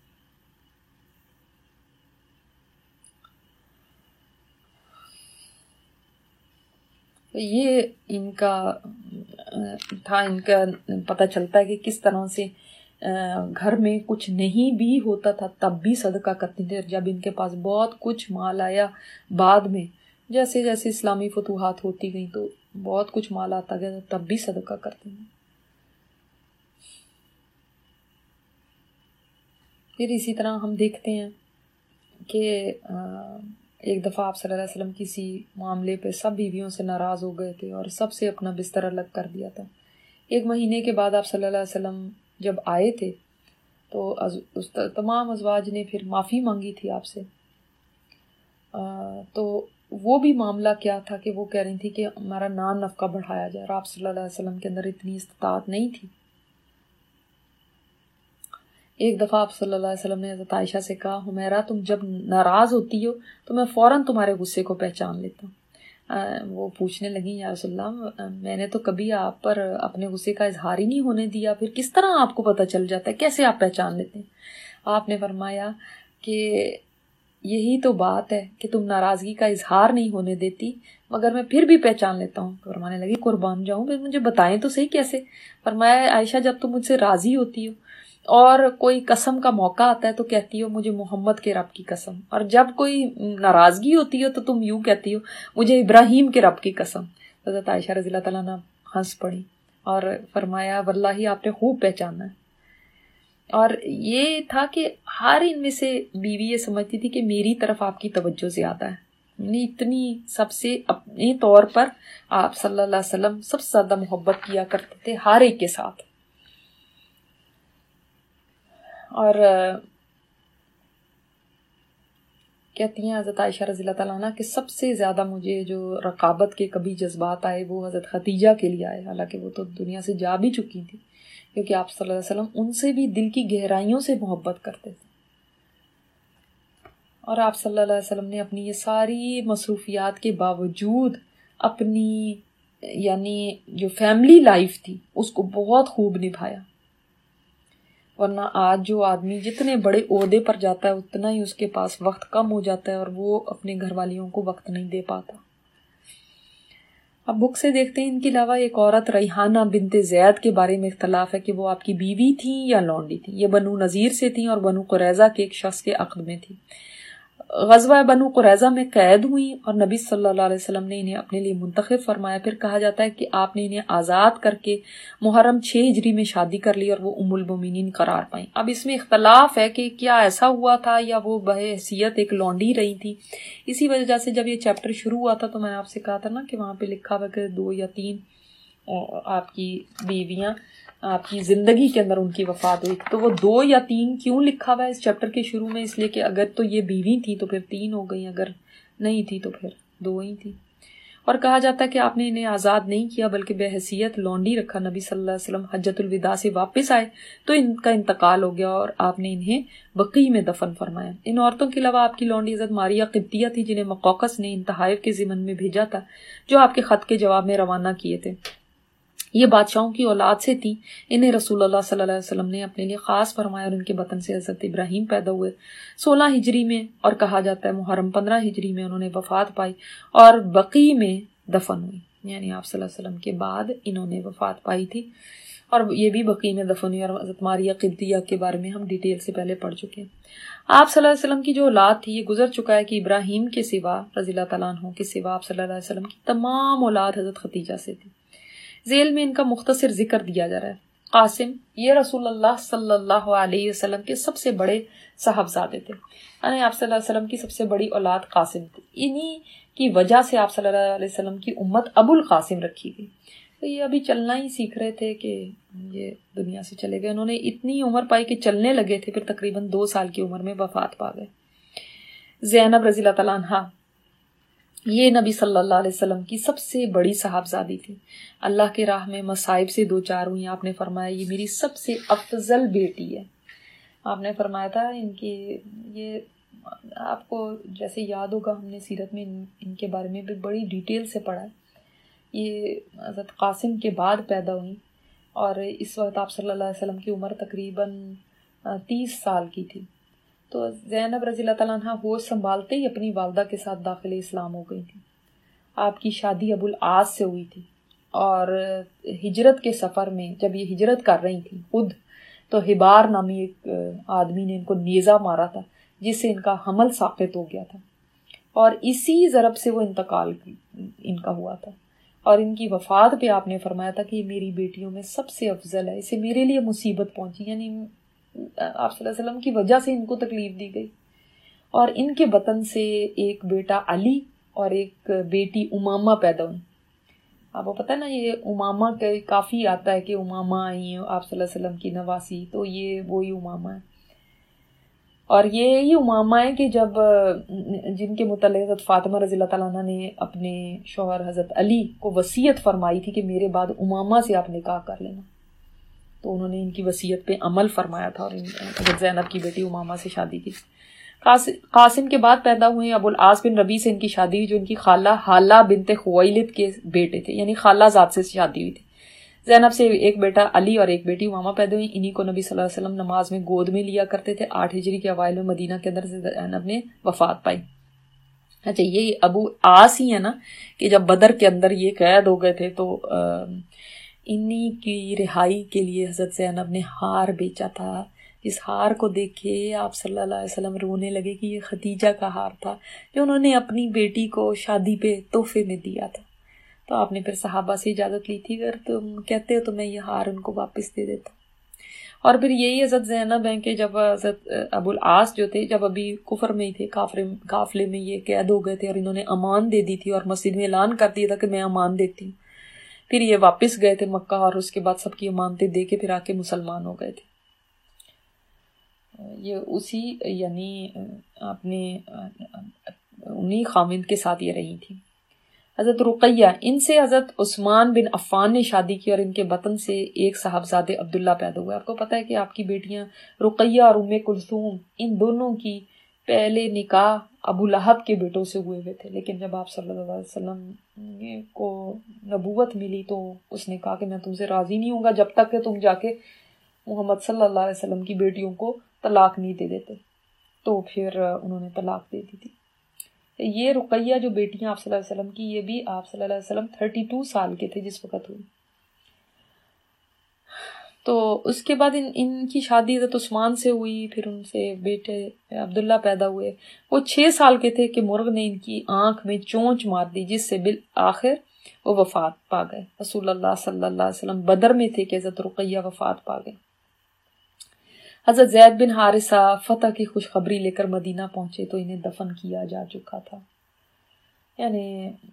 یہ ان کا تھا، ان کا پتہ چلتا ہے کہ کس طرح سے گھر میں کچھ نہیں بھی ہوتا تھا تب بھی صدقہ کرتے تھے. جب ان کے پاس بہت کچھ مال آیا بعد میں، جیسے جیسے اسلامی فتوحات ہوتی گئیں تو بہت کچھ مال آتا گیا تب بھی صدقہ کرتے ہیں. پھر اسی طرح ہم دیکھتے ہیں کہ ایک دفعہ آپ صلی اللہ علیہ وسلم کسی معاملے پہ سب بیویوں سے ناراض ہو گئے تھے اور سب سے اپنا بستر الگ کر دیا تھا. 1 مہینے کے بعد آپ صلی اللہ علیہ وسلم جب آئے تھے تو تمام ازواج نے پھر معافی مانگی تھی آپ سے. تو وہ بھی معاملہ کیا تھا کہ وہ کہہ رہی تھی کہ ہمارا نان نفقہ بڑھایا جائے، اور آپ صلی اللہ علیہ وسلم کے اندر اتنی استطاعت نہیں تھی. ایک دفعہ آپ صلی اللہ علیہ وسلم نے حضرت عائشہ سے کہا، حمیرہ تم جب ناراض ہوتی ہو تو میں فوراً تمہارے غصے کو پہچان لیتا ہوں. وہ پوچھنے لگی یا رسول اللہ میں نے تو کبھی آپ پر اپنے غصے کا اظہار ہی نہیں ہونے دیا، پھر کس طرح آپ کو پتہ چل جاتا ہے، کیسے آپ پہچان لیتے ہیں؟ آپ نے فرمایا کہ یہی تو بات ہے کہ تم ناراضگی کا اظہار نہیں ہونے دیتی مگر میں پھر بھی پہچان لیتا ہوں. فرمانے لگی قربان جاؤں، پھر مجھے بتائیں تو صحیح کیسے. فرمایا عائشہ جب تم مجھ سے راضی ہوتی ہو اور کوئی قسم کا موقع آتا ہے تو کہتی ہو مجھے محمد کے رب کی قسم، اور جب کوئی ناراضگی ہوتی ہو تو تم یوں کہتی ہو مجھے ابراہیم کے رب کی قسم. حضرت عائشہ رضی اللہ تعالیٰ عنہ ہنس پڑی اور فرمایا واللہ آپ نے خوب پہچانا ہے. اور یہ تھا کہ ہر ان میں سے بیوی یہ سمجھتی تھی کہ میری طرف آپ کی توجہ زیادہ ہے، یعنی اتنی سب سے اپنے طور پر آپ صلی اللہ علیہ وسلم سب سے زیادہ محبت کیا کرتے تھے ہر ایک کے ساتھ. اور کہتی ہیں حضرت عائشہ رضی اللہ تعالیٰ عنہ کہ سب سے زیادہ مجھے جو رقابت کے کبھی جذبات آئے وہ حضرت خدیجہ کے لیے آئے، حالانکہ وہ تو دنیا سے جا بھی چکی تھی، کیونکہ آپ صلی اللہ علیہ وسلم ان سے بھی دل کی گہرائیوں سے محبت کرتے تھے. اور آپ صلی اللہ علیہ وسلم نے اپنی یہ ساری مصروفیات کے باوجود اپنی یعنی جو فیملی لائف تھی اس کو بہت خوب نبھایا. ورنہ آج جو آدمی جتنے بڑے عہدے پر جاتا ہے اتنا ہی اس کے پاس وقت کم ہو جاتا ہے اور وہ اپنے گھر والیوں کو وقت نہیں دے پاتا. اب بک سے دیکھتے ہیں ان کے علاوہ ایک عورت ریحانہ بنت زید کے بارے میں اختلاف ہے کہ وہ آپ کی بیوی تھیں یا لونڈی تھیں. یہ بنو نذیر سے تھیں اور بنو قریظہ کے ایک شخص کے عقد میں تھی. غزوہ بنو قریظہ میں قید ہوئی اور نبی صلی اللہ علیہ وسلم نے انہیں اپنے لیے منتخب فرمایا. پھر کہا جاتا ہے کہ آپ نے انہیں آزاد کر کے محرم 6 ہجری میں شادی کر لی اور وہ ام المومنین قرار پائیں. اب اس میں اختلاف ہے کہ کیا ایسا ہوا تھا یا وہ بحیثیت ایک لونڈی رہی تھی. اسی وجہ سے جب یہ چیپٹر شروع ہوا تھا تو میں نے آپ سے کہا تھا نا کہ وہاں پہ لکھا ہوا کہ 2 یا 3 آپ کی بیویاں آپ کی زندگی کے اندر ان کی وفات ہوئی. تو وہ 2 یا 3 کیوں لکھا ہوا ہے اس چیپٹر کے شروع میں؟ اس لیے کہ اگر تو یہ بیوی تھی تو پھر 3 ہو گئی، اگر نہیں تھی تو پھر 2 ہی تھی. اور کہا جاتا ہے کہ آپ نے انہیں آزاد نہیں کیا بلکہ بحیثیت لونڈی رکھا. نبی صلی اللہ علیہ وسلم حجۃ الوداع سے واپس آئے تو ان کا انتقال ہو گیا اور آپ نے انہیں بقیع میں دفن فرمایا. ان عورتوں کے علاوہ آپ کی لونڈی حضرت ماریہ قبطیہ تھی جنہیں مقوقس نے ان تحائف کے ضمن میں بھیجا تھا جو آپ کے خط کے جواب میں روانہ کیے تھے. یہ بادشاہوں کی اولاد سے تھی. انہیں رسول اللہ صلی اللہ علیہ وسلم نے اپنے لیے خاص فرمایا اور ان کے بطن سے حضرت ابراہیم پیدا ہوئے 16 ہجری میں، اور کہا جاتا ہے محرم 15 ہجری میں انہوں نے وفات پائی اور بقیع میں دفن ہوئی. یعنی آپ صلی اللہ علیہ وسلم کے بعد انہوں نے وفات پائی تھی اور یہ بھی بقیع میں دفن ہوئی. اور حضرت ماریہ قبطیہ کے بارے میں ہم ڈیٹیل سے پہلے پڑھ چکے ہیں. آپ صلی اللہ علیہ وسلم کی جو اولاد تھی یہ گزر چکا ہے کہ ابراہیم کے سوا رضی اللہ تعالیٰ عنہ کے سوا آپ صلی اللہ علیہ وسلم کی تمام اولاد حضرت خدیجہ سے تھی. ذیل میں ان کا مختصر ذکر دیا جا رہا ہے. قاسم یہ رسول اللہ صلی اللہ علیہ وسلم کے سب سے بڑے صاحبزادے تھے، یعنی آپ صلی اللہ علیہ وسلم کی سب سے بڑی اولاد قاسم تھی. انہی کی وجہ سے آپ صلی اللہ علیہ وسلم کی امت ابو القاسم رکھی گئی. تو یہ ابھی چلنا ہی سیکھ رہے تھے کہ یہ دنیا سے چلے گئے. انہوں نے اتنی عمر پائی کہ چلنے لگے تھے، پھر تقریباً 2 سال کی عمر میں وفات پا گئے. زینب رضی اللہ تعالیٰ عنہا یہ نبی صلی اللہ علیہ وسلم کی سب سے بڑی صاحبزادی تھی. اللہ کے راہ میں مصائب سے 2-4 ہوئی. آپ نے فرمایا یہ میری سب سے افضل بیٹی ہے. آپ نے فرمایا تھا ان کی، یہ آپ کو جیسے یاد ہوگا ہم نے سیرت میں ان کے بارے میں بھی بڑی ڈیٹیل سے پڑھا ہے. یہ حضرت قاسم کے بعد پیدا ہوئی اور اس وقت آپ صلی اللہ علیہ وسلم کی عمر تقریباً 30 سال کی تھی. تو زینب رضی اللہ تعالیٰ عنہ ہوش سنبھالتے ہی اپنی والدہ کے ساتھ داخل اسلام ہو گئی تھی. آپ کی شادی ابو العاص سے ہوئی تھی اور ہجرت کے سفر میں جب یہ ہجرت کر رہی تھی خود، تو حبار نامی ایک آدمی نے ان کو نیزہ مارا تھا جس سے ان کا حمل ساقط ہو گیا تھا اور اسی ضرب سے وہ انتقال ان کا ہوا تھا. اور ان کی وفات پہ آپ نے فرمایا تھا کہ یہ میری بیٹیوں میں سب سے افضل ہے، اسے میرے لیے مصیبت پہنچی، یعنی آپ صلی اللہ علیہ وسلم کی وجہ سے ان کو تکلیف دی گئی. اور ان کے بطن سے ایک بیٹا علی اور ایک بیٹی امامہ پیدا ہوئی. آپ کو پتہ ہے نا یہ امامہ کافی آتا ہے کہ امامہ آئی ہیں آپ صلی اللہ علیہ وسلم کی نواسی، تو یہ وہی امامہ ہے. اور یہی امامہ ہے کہ جب جن کے متعلق حضرت فاطمہ رضی اللہ تعالیٰ عنہ نے اپنے شوہر حضرت علی کو وصیت فرمائی تھی کہ میرے بعد امامہ سے آپ نکاح کر لینا، تو انہوں نے ان کی وصیت پہ عمل فرمایا تھا اور حضرت زینب کی بیٹی امامہ سے شادی کی. قاسم کے بعد پیدا ہوئے ابو العاص بن ربیع سے ان کی شادی ہوئی جو ان کی خالہ حالہ بنت خویلد کے بیٹے تھے، یعنی خالہ ذات سے شادی ہوئی تھی. زینب سے ایک بیٹا علی اور ایک بیٹی امامہ پیدا ہوئی. انہی کو نبی صلی اللہ علیہ وسلم نماز میں گود میں لیا کرتے تھے. 8 ہجری کے اوائل میں مدینہ کے اندر سے زینب نے وفات پائی. اچھا یہ ابو عاص ہی ہے نا کہ جب بدر کے اندر یہ قید ہو گئے تھے تو انہی کی رہائی کے لیے حضرت زینب نے ہار بیچا تھا. اس ہار کو دیکھ کے آپ صلی اللہ علیہ وسلم رونے لگے کہ یہ خدیجہ کا ہار تھا جو انہوں نے اپنی بیٹی کو شادی پہ تحفے میں دیا تھا. تو آپ نے پھر صحابہ سے اجازت لی تھی اگر تم کہتے ہو تو میں یہ ہار ان کو واپس دے دیتا. اور پھر یہی حضرت زینب ہیں کہ جب حضرت ابو العاص جو تھے جب ابھی کفر میں ہی تھے، قافلے میں یہ قید ہو گئے تھے اور انہوں نے امان دے دی تھی اور مسجد میں اعلان کر دیا تھا کہ میں امان دیتی ہوں. پھر یہ واپس گئے تھے مکہ اور اس کے بعد سب کی امانتیں دے کے پھر آ کے مسلمان ہو گئے تھے. یہ اسی یعنی آپ نے انہی خامند کے ساتھ یہ رہی تھی. حضرت رقیہ ان سے حضرت عثمان بن عفان نے شادی کی اور ان کے بطن سے ایک صاحبزادے عبداللہ پیدا ہوئے. آپ کو پتہ ہے کہ آپ کی بیٹیاں رقیہ اور ام کلثوم ان دونوں کی پہلے نکاح ابو لہب کے بیٹوں سے ہوئے تھے، لیکن جب آپ صلی اللہ علیہ وسلم کو نبوت ملی تو اس نے کہا کہ میں تم سے راضی نہیں ہوں گا جب تک کہ تم جا کے محمد صلی اللہ علیہ وسلم کی بیٹیوں کو طلاق نہیں دے دیتے. تو پھر انہوں نے طلاق دے دی تھی. یہ رقیہ جو بیٹیاں آپ صلی اللہ علیہ وسلم کی، یہ بھی آپ صلی اللہ علیہ وسلم 32 سال کے تھے جس وقت ہوئی. تو اس کے بعد ان کی شادی حضرت عثمان سے ہوئی، پھر ان سے بیٹے عبداللہ پیدا ہوئے. وہ 6 سال کے تھے کہ مرغ نے ان کی آنکھ میں چونچ مار دی، جس سے بالآخر وہ وفات پا گئے. رسول اللہ صلی اللہ علیہ وسلم بدر میں تھے کہ حضرت رقیہ وفات پا گئے. حضرت زید بن حارثہ فتح کی خوشخبری لے کر مدینہ پہنچے تو انہیں دفن کیا جا چکا تھا. یعنی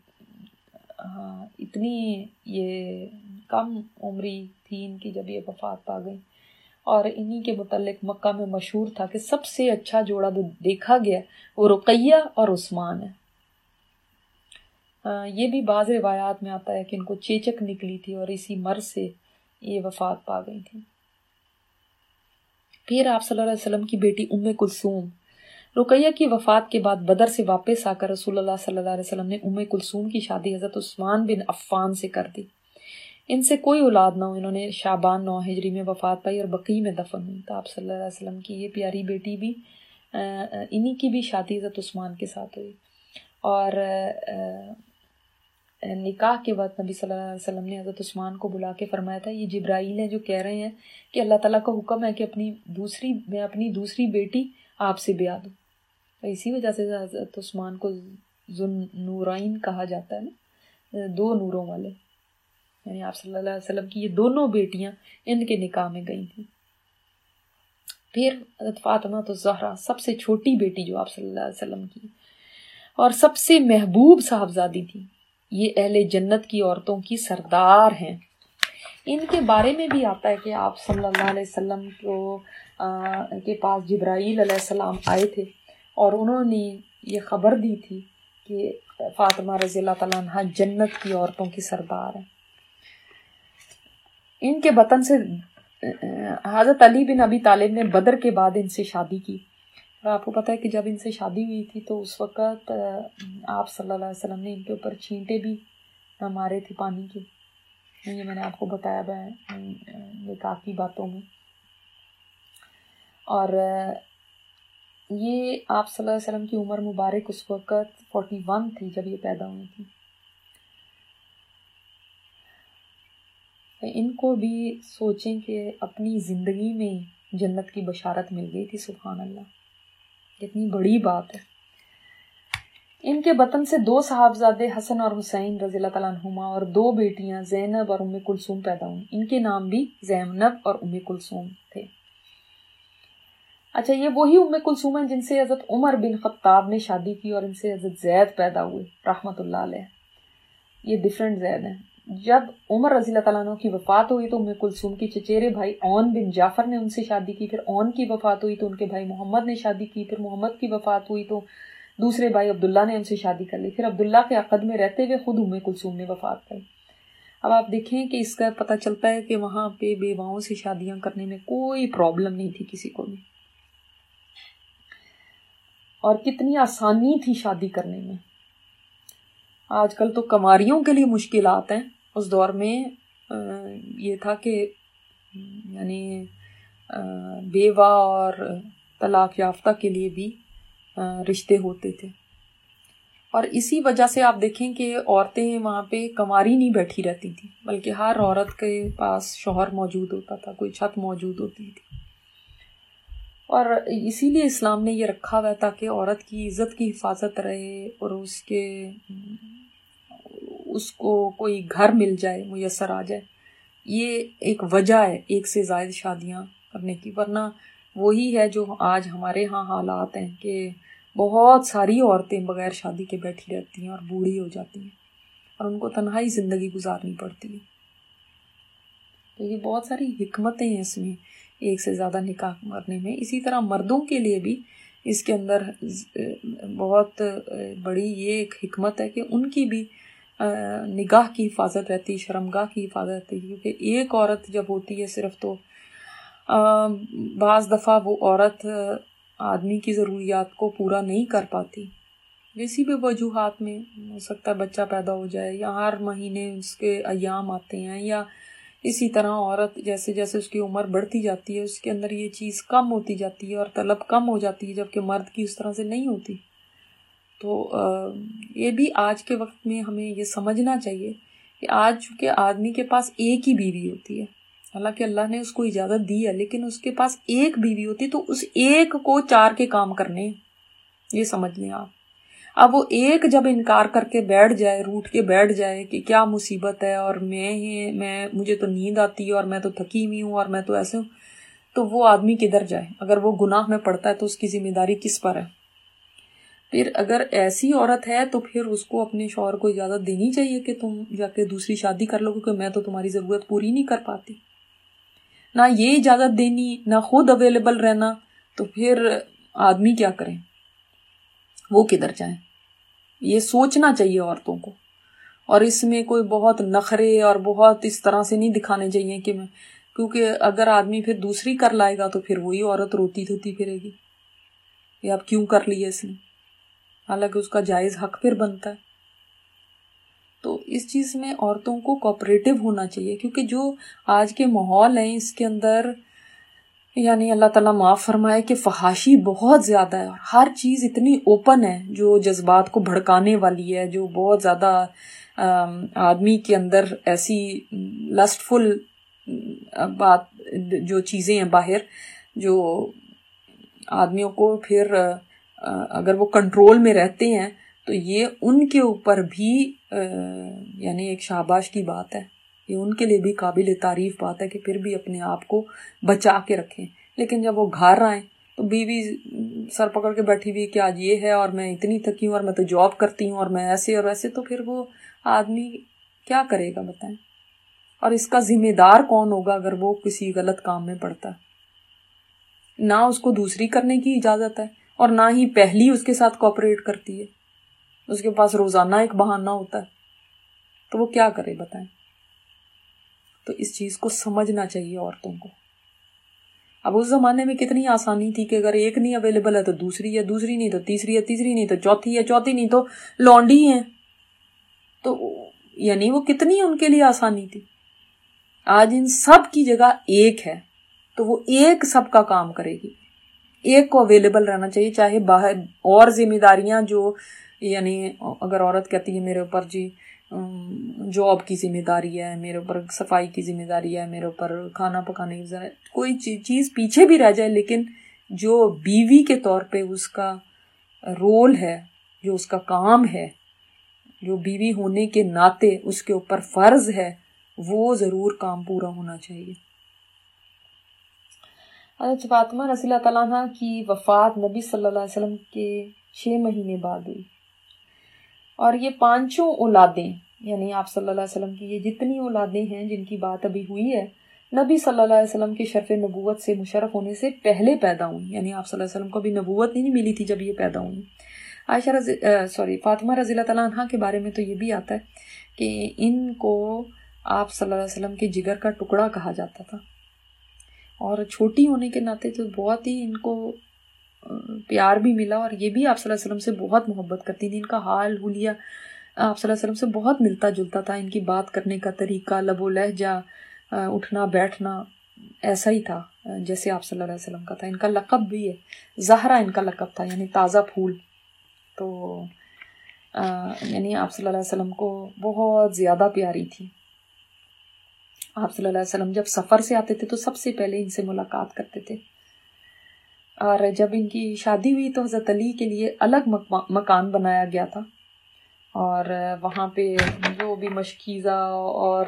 اتنی یہ کم عمری تھی ان کی جب یہ وفات پا گئی. اور انہی کے متعلق مکہ میں مشہور تھا کہ سب سے اچھا جوڑا جو دیکھا گیا وہ رقیہ اور عثمان ہے. یہ بھی بعض روایات میں آتا ہے کہ ان کو چیچک نکلی تھی اور اسی مرض سے یہ وفات پا گئی تھی. پھر آپ صلی اللہ علیہ وسلم کی بیٹی ام کلثوم. رقیہ کی وفات کے بعد بدر سے واپس آ کر رسول اللہ صلی اللہ علیہ وسلم نے ام کلثوم کی شادی حضرت عثمان بن عفان سے کر دی. ان سے کوئی اولاد نہ ہو. انہوں نے شعبان 9 ہجری میں وفات پائی اور بقیع میں دفن ہوئی. تو آپ صلی اللہ علیہ وسلم کی یہ پیاری بیٹی بھی انہی کی بھی شادی حضرت عثمان کے ساتھ ہوئی. اور نکاح کے وقت نبی صلی اللہ علیہ وسلم نے حضرت عثمان کو بلا کے فرمایا تھا، یہ جبرائیل ہیں جو کہہ رہے ہیں کہ اللہ تعالیٰ کا حکم ہے کہ میں اپنی دوسری بیٹی آپ سے بیاہ دوں. اسی وجہ سے حضرت عثمان کو ذو نورین کہا جاتا ہے نا، 2 نوروں والے. یعنی آپ صلی اللہ علیہ وسلم کی یہ دونوں بیٹیاں ان کے نکاح میں گئی تھیں. پھر حضرت فاطمہ تو زہرا سب سے چھوٹی بیٹی جو آپ صلی اللہ علیہ وسلم کی اور سب سے محبوب صاحبزادی تھی. یہ اہل جنت کی عورتوں کی سردار ہیں. ان کے بارے میں بھی آتا ہے کہ آپ صلی اللہ علیہ وسلم کے پاس جبرائیل علیہ السلام آئے تھے اور انہوں نے یہ خبر دی تھی کہ فاطمہ رضی اللہ تعالیٰ عنہ جنت کی عورتوں کی سردار ہیں. ان کے بطن سے حضرت علی بن ابی طالب نے بدر کے بعد ان سے شادی کی. اور آپ کو پتہ ہے کہ جب ان سے شادی ہوئی تھی تو اس وقت آپ صلی اللہ علیہ وسلم نے ان کے اوپر چھینٹے بھی مارے تھے پانی کے. یہ میں نے آپ کو بتایا نکاح کی باتوں میں. اور یہ آپ صلی اللہ علیہ وسلم کی عمر مبارک اس وقت 41 تھی جب یہ پیدا ہوئی تھی. ان کو بھی سوچیں کہ اپنی زندگی میں جنت کی بشارت مل گئی تھی. سبحان اللہ، کتنی بڑی بات ہے. ان کے بطن سے 2 صاحبزادے حسن اور حسین رضی اللہ تعالیٰ عنہما اور 2 بیٹیاں زینب اور ام کلثوم پیدا ہوئیں. ان کے نام بھی زینب اور ام کلثوم تھے. اچھا، یہ وہی ام کلثوم ہیں جن سے حضرت عمر بن خطاب نے شادی کی اور ان سے حضرت زید پیدا ہوئے رحمۃ اللہ علیہ. یہ ڈیفرنٹ زید ہیں. جب عمر رضی اللہ تعالیٰ عنہ کی وفات ہوئی تو ام کلثوم کی چچیرے بھائی اون بن جعفر نے ان سے شادی کی. پھر اون کی وفات ہوئی تو ان کے بھائی محمد نے شادی کی. پھر محمد کی وفات ہوئی تو دوسرے بھائی عبداللہ نے ان سے شادی کر لی. پھر عبداللہ کے عقد میں رہتے ہوئے خود ام کلثوم نے وفات پائی. اب آپ دیکھیں کہ اس کا پتہ چلتا ہے کہ وہاں پہ بیواؤں سے شادیاں کرنے میں کوئی پرابلم نہیں تھی کسی کو بھی، اور کتنی آسانی تھی شادی کرنے میں. آج کل تو کماریوں کے لیے مشکلات ہیں. اس دور میں یہ تھا کہ یعنی بیوہ اور طلاق یافتہ کے لیے بھی رشتے ہوتے تھے. اور اسی وجہ سے آپ دیکھیں کہ عورتیں وہاں پہ کنواری نہیں بیٹھی رہتی تھیں، بلکہ ہر عورت کے پاس شوہر موجود ہوتا تھا، کوئی چھت موجود ہوتی تھی. اور اسی لیے اسلام نے یہ رکھا ہوا ہے تاکہ عورت کی عزت کی حفاظت رہے اور اس کو کوئی گھر مل جائے، میسر آ جائے. یہ ایک وجہ ہے ایک سے زائد شادیاں کرنے کی. ورنہ وہی ہے جو آج ہمارے ہاں حالات ہیں کہ بہت ساری عورتیں بغیر شادی کے بیٹھی رہتی ہیں اور بوڑھی ہو جاتی ہیں اور ان کو تنہائی زندگی گزارنی پڑتی ہے. تو یہ بہت ساری حکمتیں ہیں اس میں ایک سے زیادہ نکاح کرنے میں. اسی طرح مردوں کے لیے بھی اس کے اندر بہت بڑی یہ ایک حکمت ہے کہ ان کی بھی نگاہ کی حفاظت رہتی ہے، شرمگاہ کی حفاظت رہتی ہے. کیونکہ ایک عورت جب ہوتی ہے صرف تو بعض دفعہ وہ عورت آدمی کی ضروریات کو پورا نہیں کر پاتی، کسی بھی وجوہات میں. ہو سکتا ہے بچہ پیدا ہو جائے، یا ہر مہینے اس کے ایام آتے ہیں، یا اسی طرح عورت جیسے جیسے اس کی عمر بڑھتی جاتی ہے اس کے اندر یہ چیز کم ہوتی جاتی ہے اور طلب کم ہو جاتی ہے، جبکہ مرد کی اس طرح سے نہیں ہوتی. تو یہ بھی آج کے وقت میں ہمیں یہ سمجھنا چاہیے کہ آج چونکہ آدمی کے پاس ایک ہی بیوی ہوتی ہے، حالانکہ اللہ نے اس کو اجازت دی ہے، لیکن اس کے پاس ایک بیوی ہوتی تو اس ایک کو 4 کے کام کرنے ہیں، یہ سمجھ لیں آپ۔ اب وہ ایک جب انکار کر کے بیٹھ جائے، روٹ کے بیٹھ جائے کہ کیا مصیبت ہے اور مجھے تو نیند آتی ہے اور میں تو تھکی ہوئی ہوں اور میں تو ایسے ہوں، تو وہ آدمی کدھر جائے؟ اگر وہ گناہ میں پڑتا ہے تو اس کی ذمہ داری کس پر ہے؟ پھر اگر ایسی عورت ہے تو پھر اس کو اپنے شوہر کو اجازت دینی چاہیے کہ تم جا کے دوسری شادی کر لو، کیونکہ میں تو تمہاری ضرورت پوری نہیں کر پاتی۔ نہ یہ اجازت دینی، نہ خود اویلیبل رہنا، تو پھر آدمی کیا کریں؟ وہ کدھر جائیں؟ یہ سوچنا چاہیے عورتوں کو، اور اس میں کوئی بہت نخرے اور بہت اس طرح سے نہیں دکھانے چاہیے کہ کیونکہ اگر آدمی پھر دوسری کر لائے گا تو پھر وہی عورت روتی دھوتی پھرے گی کہ اب کیوں کر لی ہے اس نے، حالانکہ اس کا جائز حق پھر بنتا ہے۔ تو اس چیز میں عورتوں کو کوآپریٹو ہونا چاہیے، کیونکہ جو آج کے ماحول ہیں اس کے اندر یعنی اللہ تعالیٰ معاف فرمائے کہ فحاشی بہت زیادہ ہے، اور ہر چیز اتنی اوپن ہے جو جذبات کو بھڑکانے والی ہے، جو بہت زیادہ آدمی کے اندر ایسی لسٹ فل بات جو چیزیں ہیں باہر، جو آدمیوں کو پھر اگر وہ کنٹرول میں رہتے ہیں تو یہ ان کے اوپر بھی یعنی ایک شاباش کی بات ہے، یہ ان کے لیے بھی قابل تعریف بات ہے کہ پھر بھی اپنے آپ کو بچا کے رکھیں۔ لیکن جب وہ گھر آئیں تو بیوی سر پکڑ کے بیٹھی ہوئی کہ آج یہ ہے اور میں اتنی تھکی ہوں اور میں تو جاب کرتی ہوں اور میں ایسے اور ویسے، تو پھر وہ آدمی کیا کرے گا بتائیں؟ اور اس کا ذمہ دار کون ہوگا اگر وہ کسی غلط کام میں پڑتا ہے؟ نہ اس کو دوسری کرنے کی اجازت ہے اور نہ ہی پہلی اس کے ساتھ کوآپریٹ کرتی ہے، اس کے پاس روزانہ ایک بہانہ ہوتا ہے، تو وہ کیا کرے بتائیں؟ تو اس چیز کو سمجھنا چاہیے عورتوں کو۔ اب اس زمانے میں کتنی آسانی تھی کہ اگر ایک نہیں اویلیبل ہے تو دوسری ہے، دوسری نہیں تو تیسری ہے، تیسری نہیں تو چوتھی ہے، چوتھی نہیں تو لونڈی ہے، تو یعنی وہ کتنی ان کے لیے آسانی تھی۔ آج ان سب کی جگہ ایک ہے تو وہ ایک سب کا کام کرے گی، ایک کو اویلیبل رہنا چاہیے، چاہے باہر اور ذمہ داریاں جو یعنی اگر عورت کہتی ہے میرے اوپر جی جاب کی ذمہ داری ہے، میرے اوپر صفائی کی ذمہ داری ہے، میرے اوپر کھانا پکانے کی ذمہ داری، کوئی چیز پیچھے بھی رہ جائے، لیکن جو بیوی کے طور پہ اس کا رول ہے، جو اس کا کام ہے، جو بیوی ہونے کے ناطے اس کے اوپر فرض ہے، وہ ضرور کام پورا ہونا چاہیے۔ حضرت فاطمہ رضی اللہ تعالیٰ عنہ کی وفات نبی صلی اللہ علیہ وسلم کے 6 مہینے بعد ہوئی، اور یہ 5 اولادیں یعنی آپ صلی اللہ علیہ وسلم کی یہ جتنی اولادیں ہیں جن کی بات ابھی ہوئی ہے، نبی صلی اللہ علیہ وسلم کے شرف نبوت سے مشرف ہونے سے پہلے پیدا ہوئی، یعنی آپ صلی اللہ علیہ وسلم کو بھی نبوت نہیں ملی تھی جب یہ پیدا ہوئی۔ فاطمہ رضی اللہ تعالیٰ عنہ کے بارے میں تو یہ بھی آتا ہے کہ ان کو آپ صلی اللہ علیہ وسلم کے جگر کا ٹکڑا کہا جاتا تھا، اور چھوٹی ہونے کے ناطے تو بہت ہی ان کو پیار بھی ملا، اور یہ بھی آپ صلی اللہ علیہ وسلم سے بہت محبت کرتی تھی۔ ان کا حال حلیہ آپ صلی اللہ علیہ وسلم سے بہت ملتا جلتا تھا، ان کی بات کرنے کا طریقہ، لب و لہجہ، اٹھنا بیٹھنا ایسا ہی تھا جیسے آپ صلی اللہ علیہ وسلم کا تھا۔ ان کا لقب بھی ہے، زہرا ان کا لقب تھا، یعنی تازہ پھول۔ تو یعنی آپ صلی اللہ علیہ وسلم کو بہت زیادہ پیاری تھی۔ آپ صلی اللہ علیہ وسلم جب سفر سے آتے تھے تو سب سے پہلے ان سے ملاقات کرتے تھے، اور جب ان کی شادی ہوئی تو حضرت علی کے لیے الگ مکان بنایا گیا تھا، اور وہاں پہ جو بھی مشکیزہ اور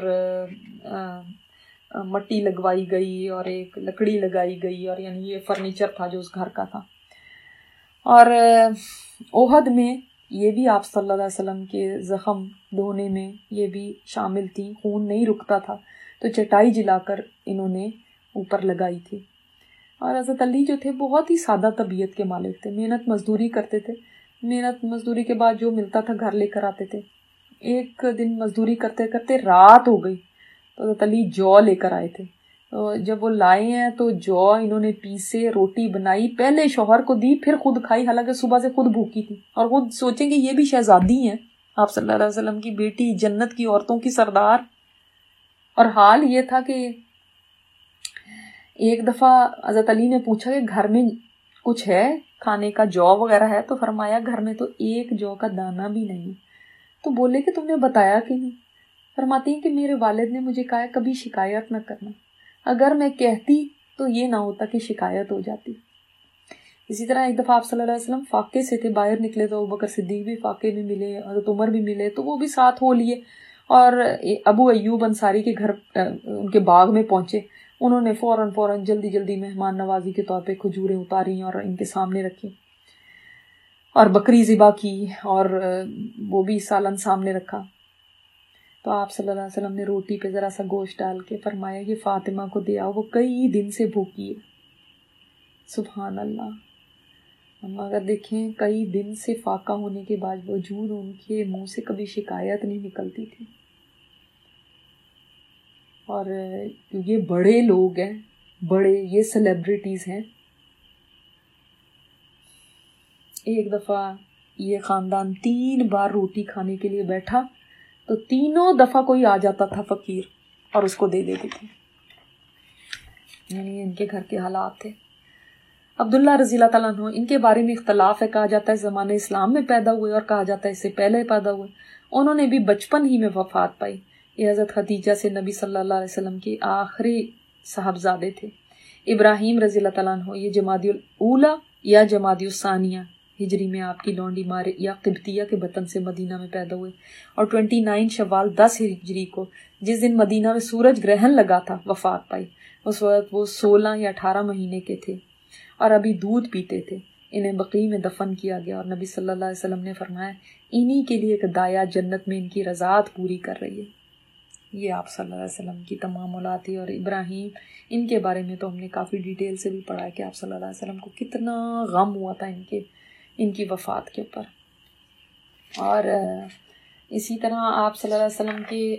مٹی لگوائی گئی اور ایک لکڑی لگائی گئی، اور یعنی یہ فرنیچر تھا جو اس گھر کا تھا۔ اور احد میں یہ بھی آپ صلی اللہ علیہ وسلم کے زخم دھونے میں یہ بھی شامل تھی، خون نہیں رکتا تھا تو چٹائی جلا کر انہوں نے اوپر لگائی تھی۔ اور حضرت علی جو تھے بہت ہی سادہ طبیعت کے مالک تھے، محنت مزدوری کرتے تھے، محنت مزدوری کے بعد جو ملتا تھا گھر لے کر آتے تھے۔ ایک دن مزدوری کرتے کرتے رات ہو گئی تو حضرت علی جو لے کر آئے تھے، تو جب وہ لائے ہیں تو جو انہوں نے پیسے، روٹی بنائی، پہلے شوہر کو دی پھر خود کھائی، حالانکہ صبح سے خود بھوکی تھی، اور خود سوچیں کہ یہ بھی شہزادی ہیں، آپ صلی اللہ علیہ وسلم کی بیٹی، جنت کی عورتوں کی سردار۔ اور حال یہ تھا کہ ایک دفعہ حضرت علی نے پوچھا کہ گھر میں کچھ ہے، کھانے کا جو وغیرہ ہے، تو فرمایا گھر میں تو ایک جو کا دانہ بھی نہیں. تو بولے کہ تم نے بتایا کہ نہیں؟ فرماتی ہیں کہ میرے والد نے مجھے کہا کبھی شکایت نہ کرنا، اگر میں کہتی تو یہ نہ ہوتا کہ شکایت ہو جاتی. اسی طرح ایک دفعہ آپ صلی اللہ علیہ وسلم فاقے سے تھے، باہر نکلے تو ابوبکر صدیق بھی فاقے میں ملے، حضرت عمر بھی ملے، تو وہ بھی ساتھ ہو لیے اور ابو ایوب انصاری کے گھر ان کے باغ میں پہنچے. انہوں نے فوراً جلدی مہمان نوازی کے طور پہ کھجوریں اتاری اور ان کے سامنے رکھی اور بکری ذبح کی اور وہ بھی سالن سامنے رکھا. تو آپ صلی اللہ علیہ وسلم نے روٹی پہ ذرا سا گوشت ڈال کے فرمایا یہ فاطمہ کو دیا، وہ کئی دن سے بھوکی ہے. سبحان اللہ. ہم اگر دیکھیں کئی دن سے فاقہ ہونے کے باوجود ان کے منہ سے کبھی شکایت نہیں نکلتی تھی. اور یہ بڑے لوگ ہیں، بڑے یہ سیلیبریٹیز ہیں. ایک دفعہ یہ خاندان 3 بار روٹی کھانے کے لیے بیٹھا تو تینوں دفعہ کوئی آ جاتا تھا فقیر اور اس کو دے دیتے تھے. یعنی ان کے گھر کے حالات تھے. عبداللہ رضی اللہ تعالیٰ عنہ، ان کے بارے میں اختلاف ہے، کہا جاتا ہے زمانے اسلام میں پیدا ہوئے اور کہا جاتا ہے اس سے پہلے پیدا ہوئے. انہوں نے بھی بچپن ہی میں وفات پائی. یہ حضرت خدیجہ سے نبی صلی اللہ علیہ وسلم کے آخری صاحبزادے تھے. ابراہیم رضی اللہ تعالیٰ عنہ یہ جمادی الاولیٰ یا جمادی الثانیہ ہجری میں آپ کی لونڈی مارے یا قبطیہ کے بطن سے مدینہ میں پیدا ہوئے، اور 29 شوال 10 ہجری کو جس دن مدینہ میں سورج گرہن لگا تھا وفات پائی. اس وقت وہ 16 یا 18 مہینے کے تھے اور ابھی دودھ پیتے تھے. انہیں بقیع میں دفن کیا گیا اور نبی صلی اللہ علیہ وسلم نے فرمایا انہی کے لیے ایک دایا جنت میں ان کی رضاعت پوری کر رہی ہے. یہ آپ صلی اللہ علیہ وسلم کی تمام اولاد تھی. اور ابراہیم، ان کے بارے میں تو ہم نے کافی ڈیٹیل سے بھی پڑھا ہے کہ آپ صلی اللہ علیہ وسلم کو کتنا غم ہوا تھا ان کی وفات کے اوپر. اور اسی طرح آپ صلی اللہ علیہ وسلم کے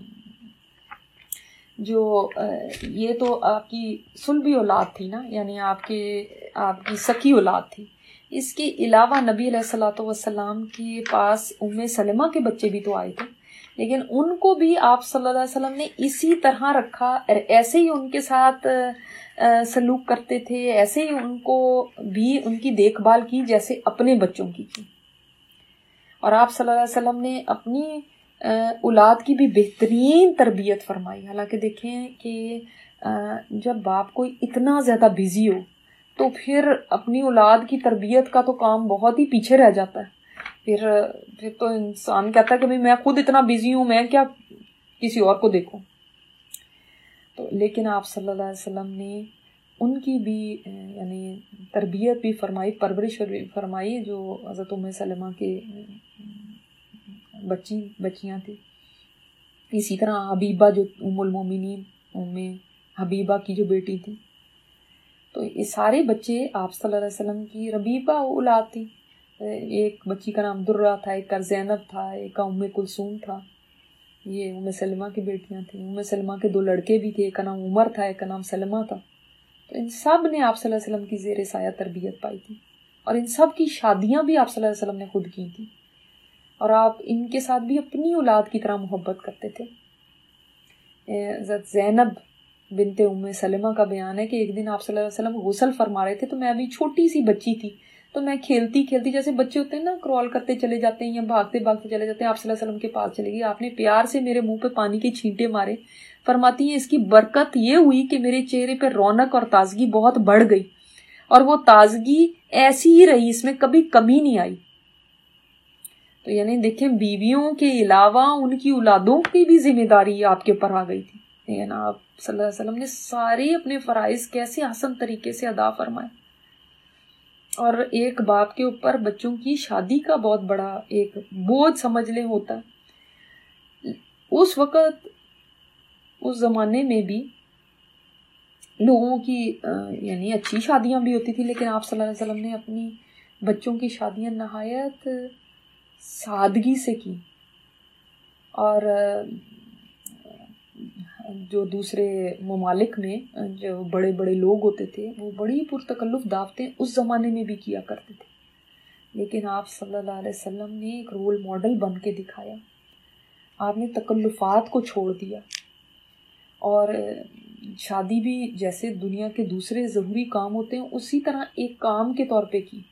جو یہ تو آپ کی صلبی اولاد تھی نا، یعنی آپ کی سکی اولاد تھی. اس کے علاوہ نبی علیہ الصلوۃ والسلام کے پاس ام سلمہ کے بچے بھی تو آئے تھے، لیکن ان کو بھی آپ صلی اللہ علیہ وسلم نے اسی طرح رکھا، ایسے ہی ان کے ساتھ سلوک کرتے تھے، ایسے ہی ان کو بھی ان کی دیکھ بھال کی جیسے اپنے بچوں کی. اور آپ صلی اللہ علیہ وسلم نے اپنی اولاد کی بھی بہترین تربیت فرمائی. حالانکہ دیکھیں کہ جب باپ کوئی اتنا زیادہ بزی ہو تو پھر اپنی اولاد کی تربیت کا تو کام بہت ہی پیچھے رہ جاتا ہے. پھر تو انسان کہتا ہے کہ میں خود اتنا بزی ہوں، میں کیا کسی اور کو دیکھوں. تو لیکن آپ صلی اللہ علیہ وسلم نے ان کی بھی یعنی تربیت بھی فرمائی، پرورش بھی فرمائی، جو حضرت ام سلمہ کے بچیاں تھیں. اسی طرح حبیبہ جو ام المومنین، ام حبیبہ کی جو بیٹی تھی. تو یہ سارے بچے آپ صلی اللہ علیہ وسلم کی ربیبہ اولاد تھی. ایک بچی کا نام درہ تھا، ایک کا زینب تھا، ایک کا ام کلثوم تھا. یہ ام سلمہ کی بیٹیاں تھیں. ام سلمہ کے 2 لڑکے بھی تھے، ایک کا نام عمر تھا، ایک کا نام سلمہ تھا. تو ان سب نے آپ صلی اللہ علیہ وسلم کی زیر سایہ تربیت پائی تھی، اور ان سب کی شادیاں بھی آپ صلی اللہ علیہ وسلم نے خود کی تھی، اور آپ ان کے ساتھ بھی اپنی اولاد کی طرح محبت کرتے تھے. حضرت زینب بنت ام سلمہ کا بیان ہے کہ ایک دن آپ صلی اللہ علیہ وسلم غسل فرما رہے تھے، تو میں ابھی چھوٹی سی بچی تھی، تو میں کھیلتی جیسے بچے ہوتے ہیں نا، کرول کرتے چلے جاتے ہیں یا بھاگتے چلے جاتے ہیں، آپ صلی اللہ علیہ وسلم کے پاس چلے گئی. آپ نے پیار سے میرے منہ پہ پانی کے چھینٹے مارے. فرماتی ہیں اس کی برکت یہ ہوئی کہ میرے چہرے پہ رونق اور تازگی بہت بڑھ گئی، اور وہ تازگی ایسی ہی رہی، اس میں کبھی کمی نہیں آئی. تو یعنی دیکھیں بیویوں کے علاوہ ان کی اولادوں کی بھی ذمہ داری آپ کے اوپر آ گئی تھی. یعنی آپ صلی اللہ علیہ وسلم نے سارے اپنے فرائض کیسے حسن طریقے سے ادا فرمائے. اور ایک باپ کے اوپر بچوں کی شادی کا بہت بڑا ایک بوجھ سمجھ لیں ہوتا ہے. اس وقت اس زمانے میں بھی لوگوں کی یعنی اچھی شادیاں بھی ہوتی تھی، لیکن آپ صلی اللہ علیہ وسلم نے اپنی بچوں کی شادیاں نہایت سادگی سے کی. اور جو دوسرے ممالک میں جو بڑے بڑے لوگ ہوتے تھے وہ بڑی پرتکلف دعوتیں اس زمانے میں بھی کیا کرتے تھے، لیکن آپ صلی اللہ علیہ وسلم نے ایک رول ماڈل بن کے دکھایا. آپ نے تکلفات کو چھوڑ دیا، اور شادی بھی جیسے دنیا کے دوسرے ضروری کام ہوتے ہیں اسی طرح ایک کام کے طور پہ کی.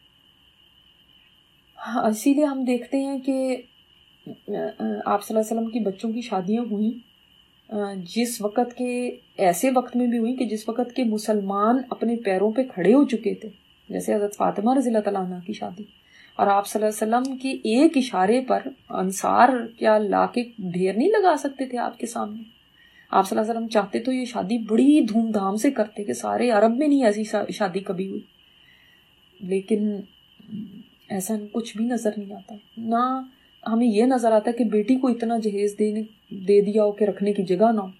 اسی لیے ہم دیکھتے ہیں کہ آپ صلی اللہ علیہ وسلم کی بچوں کی شادیاں ہوئیں جس وقت کے ایسے وقت میں بھی ہوئی کہ جس وقت کے مسلمان اپنے پیروں پہ کھڑے ہو چکے تھے، جیسے حضرت فاطمہ رضی اللہ تعالیٰ عنہ کی شادی. اور آپ صلی اللہ علیہ وسلم کے ایک اشارے پر انصار کیا لا کے ڈھیر نہیں لگا سکتے تھے آپ کے سامنے. آپ صلی اللہ علیہ وسلم چاہتے تو یہ شادی بڑی دھوم دھام سے کرتے کہ سارے عرب میں نہیں ایسی شادی کبھی ہوئی، لیکن ایسا کچھ بھی نظر نہیں آتا. نہ ہمیں یہ نظر آتا کہ بیٹی کو اتنا جہیز دے دیا ہو کہ رکھنے کی جگہ نہ ہو.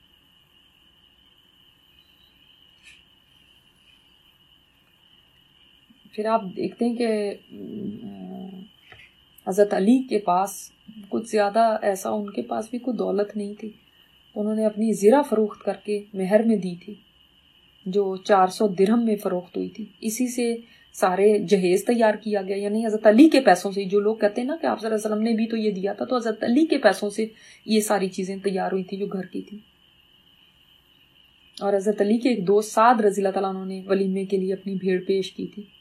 پھر آپ دیکھتے ہیں کہ حضرت علی کے پاس کچھ زیادہ ایسا ان کے پاس بھی کوئی دولت نہیں تھی، تو انہوں نے اپنی زرہ فروخت کر کے مہر میں دی تھی جو 400 درہم میں فروخت ہوئی تھی. اسی سے سارے جہیز تیار کیا گیا، یعنی حضرت علی کے پیسوں سے. جو لوگ کہتے ہیں نا کہ آپ صلی اللہ علیہ وسلم نے بھی تو یہ دیا تھا، تو حضرت علی کے پیسوں سے یہ ساری چیزیں تیار ہوئی تھی جو گھر کی تھی. اور حضرت علی کے ایک دوست سعد رضی اللہ تعالیٰ عنہ نے ولیمے کے لیے اپنی بھیڑ پیش کی تھی،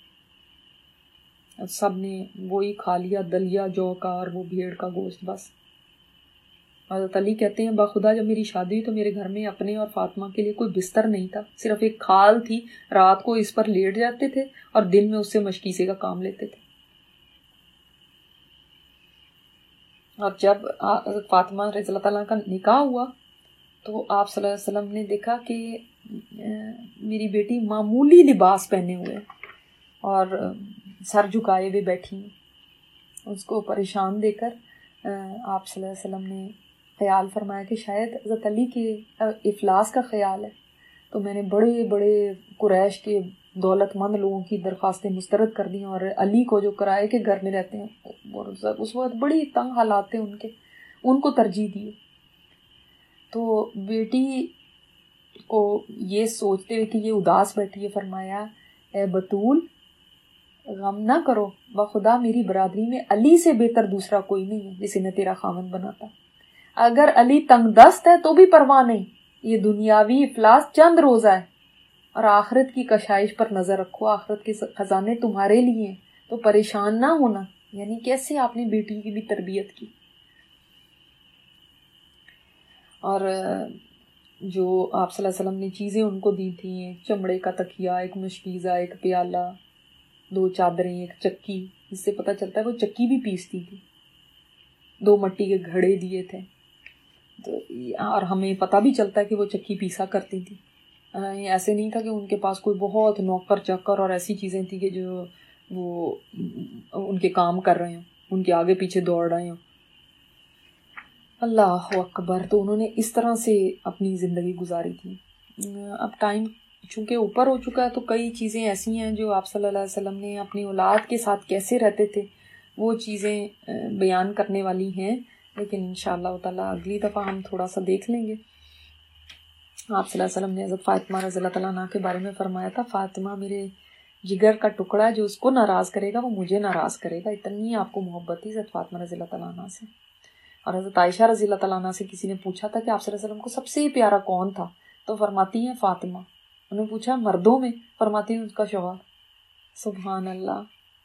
سب نے وہی کھا لیا، دلیا جو کا اور وہ بھیڑ کا گوشت بس. حضرت علی کہتے ہیں باخدا جب میری شادی ہوئی تو میرے گھر میں اپنے اور فاطمہ کے لیے کوئی بستر نہیں تھا، صرف ایک کھال تھی، رات کو اس پر لیٹ جاتے تھے اور دن میں اس سے مشکیسے کا کام لیتے تھے. اور جب حضرت فاطمہ رضی اللہ تعالیٰ کا نکاح ہوا تو آپ صلی اللہ علیہ وسلم نے دیکھا کہ میری بیٹی معمولی لباس پہنے ہوئے اور سر جھکائے ہوئے بیٹھی ہیں. اس کو پریشان دیکھ کر آپ صلی اللہ علیہ وسلم نے خیال فرمایا کہ شاید حضرت علی کے افلاس کا خیال ہے، تو میں نے بڑے بڑے قریش کے دولت مند لوگوں کی درخواستیں مسترد کر دی اور علی کو جو کرائے کے گھر میں رہتے ہیں اس وقت بڑی تنگ حالات تھے ان کو ترجیح دیے. تو بیٹی کو یہ سوچتے ہوئے کہ یہ اداس بیٹھی ہے فرمایا اے بطول غم نہ کرو، بخدا میری برادری میں علی سے بہتر دوسرا کوئی نہیں ہے جسے میں تیرا خامن بناتا. اگر علی تنگ دست ہے تو بھی پرواہ نہیں، یہ دنیاوی افلاس چند روزہ ہے اور آخرت کی کشائش پر نظر رکھو، آخرت کے خزانے تمہارے لیے ہیں تو پریشان نہ ہونا. یعنی کیسے آپ نے بیٹی کی بھی تربیت کی. اور جو آپ صلی اللہ علیہ وسلم نے چیزیں ان کو دی تھیں، ایک چمڑے کا تکیہ، ایک مشکیزہ، ایک پیالہ، 2 چادریں، ایک چکی، اس سے پتہ چلتا ہے وہ چکی بھی پیستی تھی. 2 مٹی کے گھڑے دیے تھے تو اور ہمیں پتہ بھی چلتا ہے کہ وہ چکی پیسا کرتی تھی. ایسے نہیں تھا کہ ان کے پاس کوئی بہت نوکر چکر اور ایسی چیزیں تھیں کہ جو وہ ان کے کام کر رہے ہیں، ان کے آگے پیچھے دوڑ رہے ہیں. اللہ اکبر. تو انہوں نے اس طرح سے اپنی زندگی گزاری تھی. اب ٹائم چونکہ اوپر ہو چکا ہے تو کئی چیزیں ایسی ہیں جو آپ صلی اللہ علیہ وسلم نے اپنی اولاد کے ساتھ کیسے رہتے تھے وہ چیزیں بیان کرنے والی ہیں، لیکن انشاءاللہ تعالیٰ اگلی دفعہ ہم تھوڑا سا دیکھ لیں گے. آپ صلی اللہ علیہ وسلم نے حضرت فاطمہ رضی اللہ تعالیٰ عنہ کے بارے میں فرمایا تھا فاطمہ میرے جگر کا ٹکڑا ہے، جو اس کو ناراض کرے گا وہ مجھے ناراض کرے گا. اتنی آپ کو محبت تھی حضرت فاطمہ رضی اللہ تعالیٰ عنہ سے. اور حضرت عائشہ رضی اللہ تعالیٰ عنہ سے کسی نے پوچھا تھا کہ آپ صلی اللہ علیہ وسلم کو سب سے پیارا کون تھا، تو فرماتی ہیں فاطمہ. انہوں نے پوچھا مردوں میں، فرماتی ہیں اس کا شوہر. سبحان اللہ.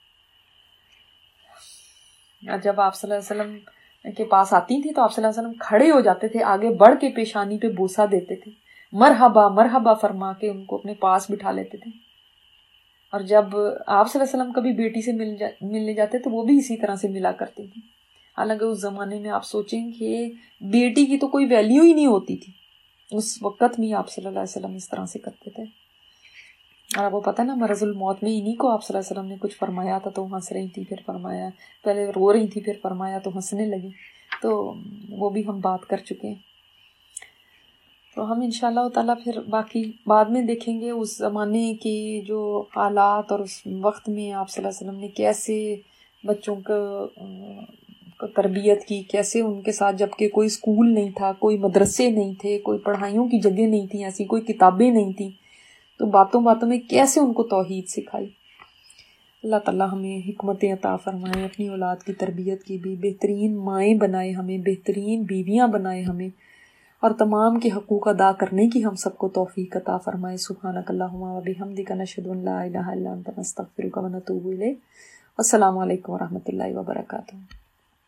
جب آپ صلی اللہ علیہ وسلم کے پاس آتی تھی تو آپ صلی اللہ علیہ وسلم کھڑے ہو جاتے تھے، آگے بڑھ کے پیشانی پہ بوسہ دیتے تھے، مرحبا مرحبا فرما کے ان کو اپنے پاس بٹھا لیتے تھے. اور جب آپ صلی اللہ علیہ وسلم کبھی بیٹی سے ملنے جاتے تو وہ بھی اسی طرح سے ملا کرتی تھی. حالانکہ اس زمانے میں آپ سوچیں کہ بیٹی کی تو کوئی ویلیو ہی نہیں ہوتی تھی، اس وقت میں آپ صلی اللہ علیہ وسلم اس طرح سے کرتے تھے. اور آپ کو پتہ نا مرض الموت میں انہی کو آپ صلی اللہ علیہ وسلم نے کچھ فرمایا تھا تو ہنس رہی تھی، پھر فرمایا، پہلے رو رہی تھی پھر فرمایا تو ہنسنے لگی. تو وہ بھی ہم بات کر چکے ہیں. تو ہم انشاءاللہ تعالیٰ پھر باقی بعد میں دیکھیں گے اس زمانے کی جو حالات اور اس وقت میں آپ صلی اللہ علیہ وسلم نے کیسے بچوں کو تربیت کی، کیسے ان کے ساتھ، جبکہ کوئی اسکول نہیں تھا، کوئی مدرسے نہیں تھے، کوئی پڑھائیوں کی جگہ نہیں تھی، ایسی کوئی کتابیں نہیں تھیں، تو باتوں باتوں میں کیسے ان کو توحید سکھائی. اللہ تعالیٰ ہمیں حکمتیں عطا فرمائے، اپنی اولاد کی تربیت کی بھی بہترین مائیں بنائے، ہمیں بہترین بیویاں بنائے ہمیں، اور تمام کے حقوق ادا کرنے کی ہم سب کو توفیق عطا فرمائے۔ سبحانک اللہم و بحمدک، نشہد ان لا الہ الا انت، نستغفرک و نتوب الیک۔ السلام علیکم و رحمۃ اللہ وبرکاتہ۔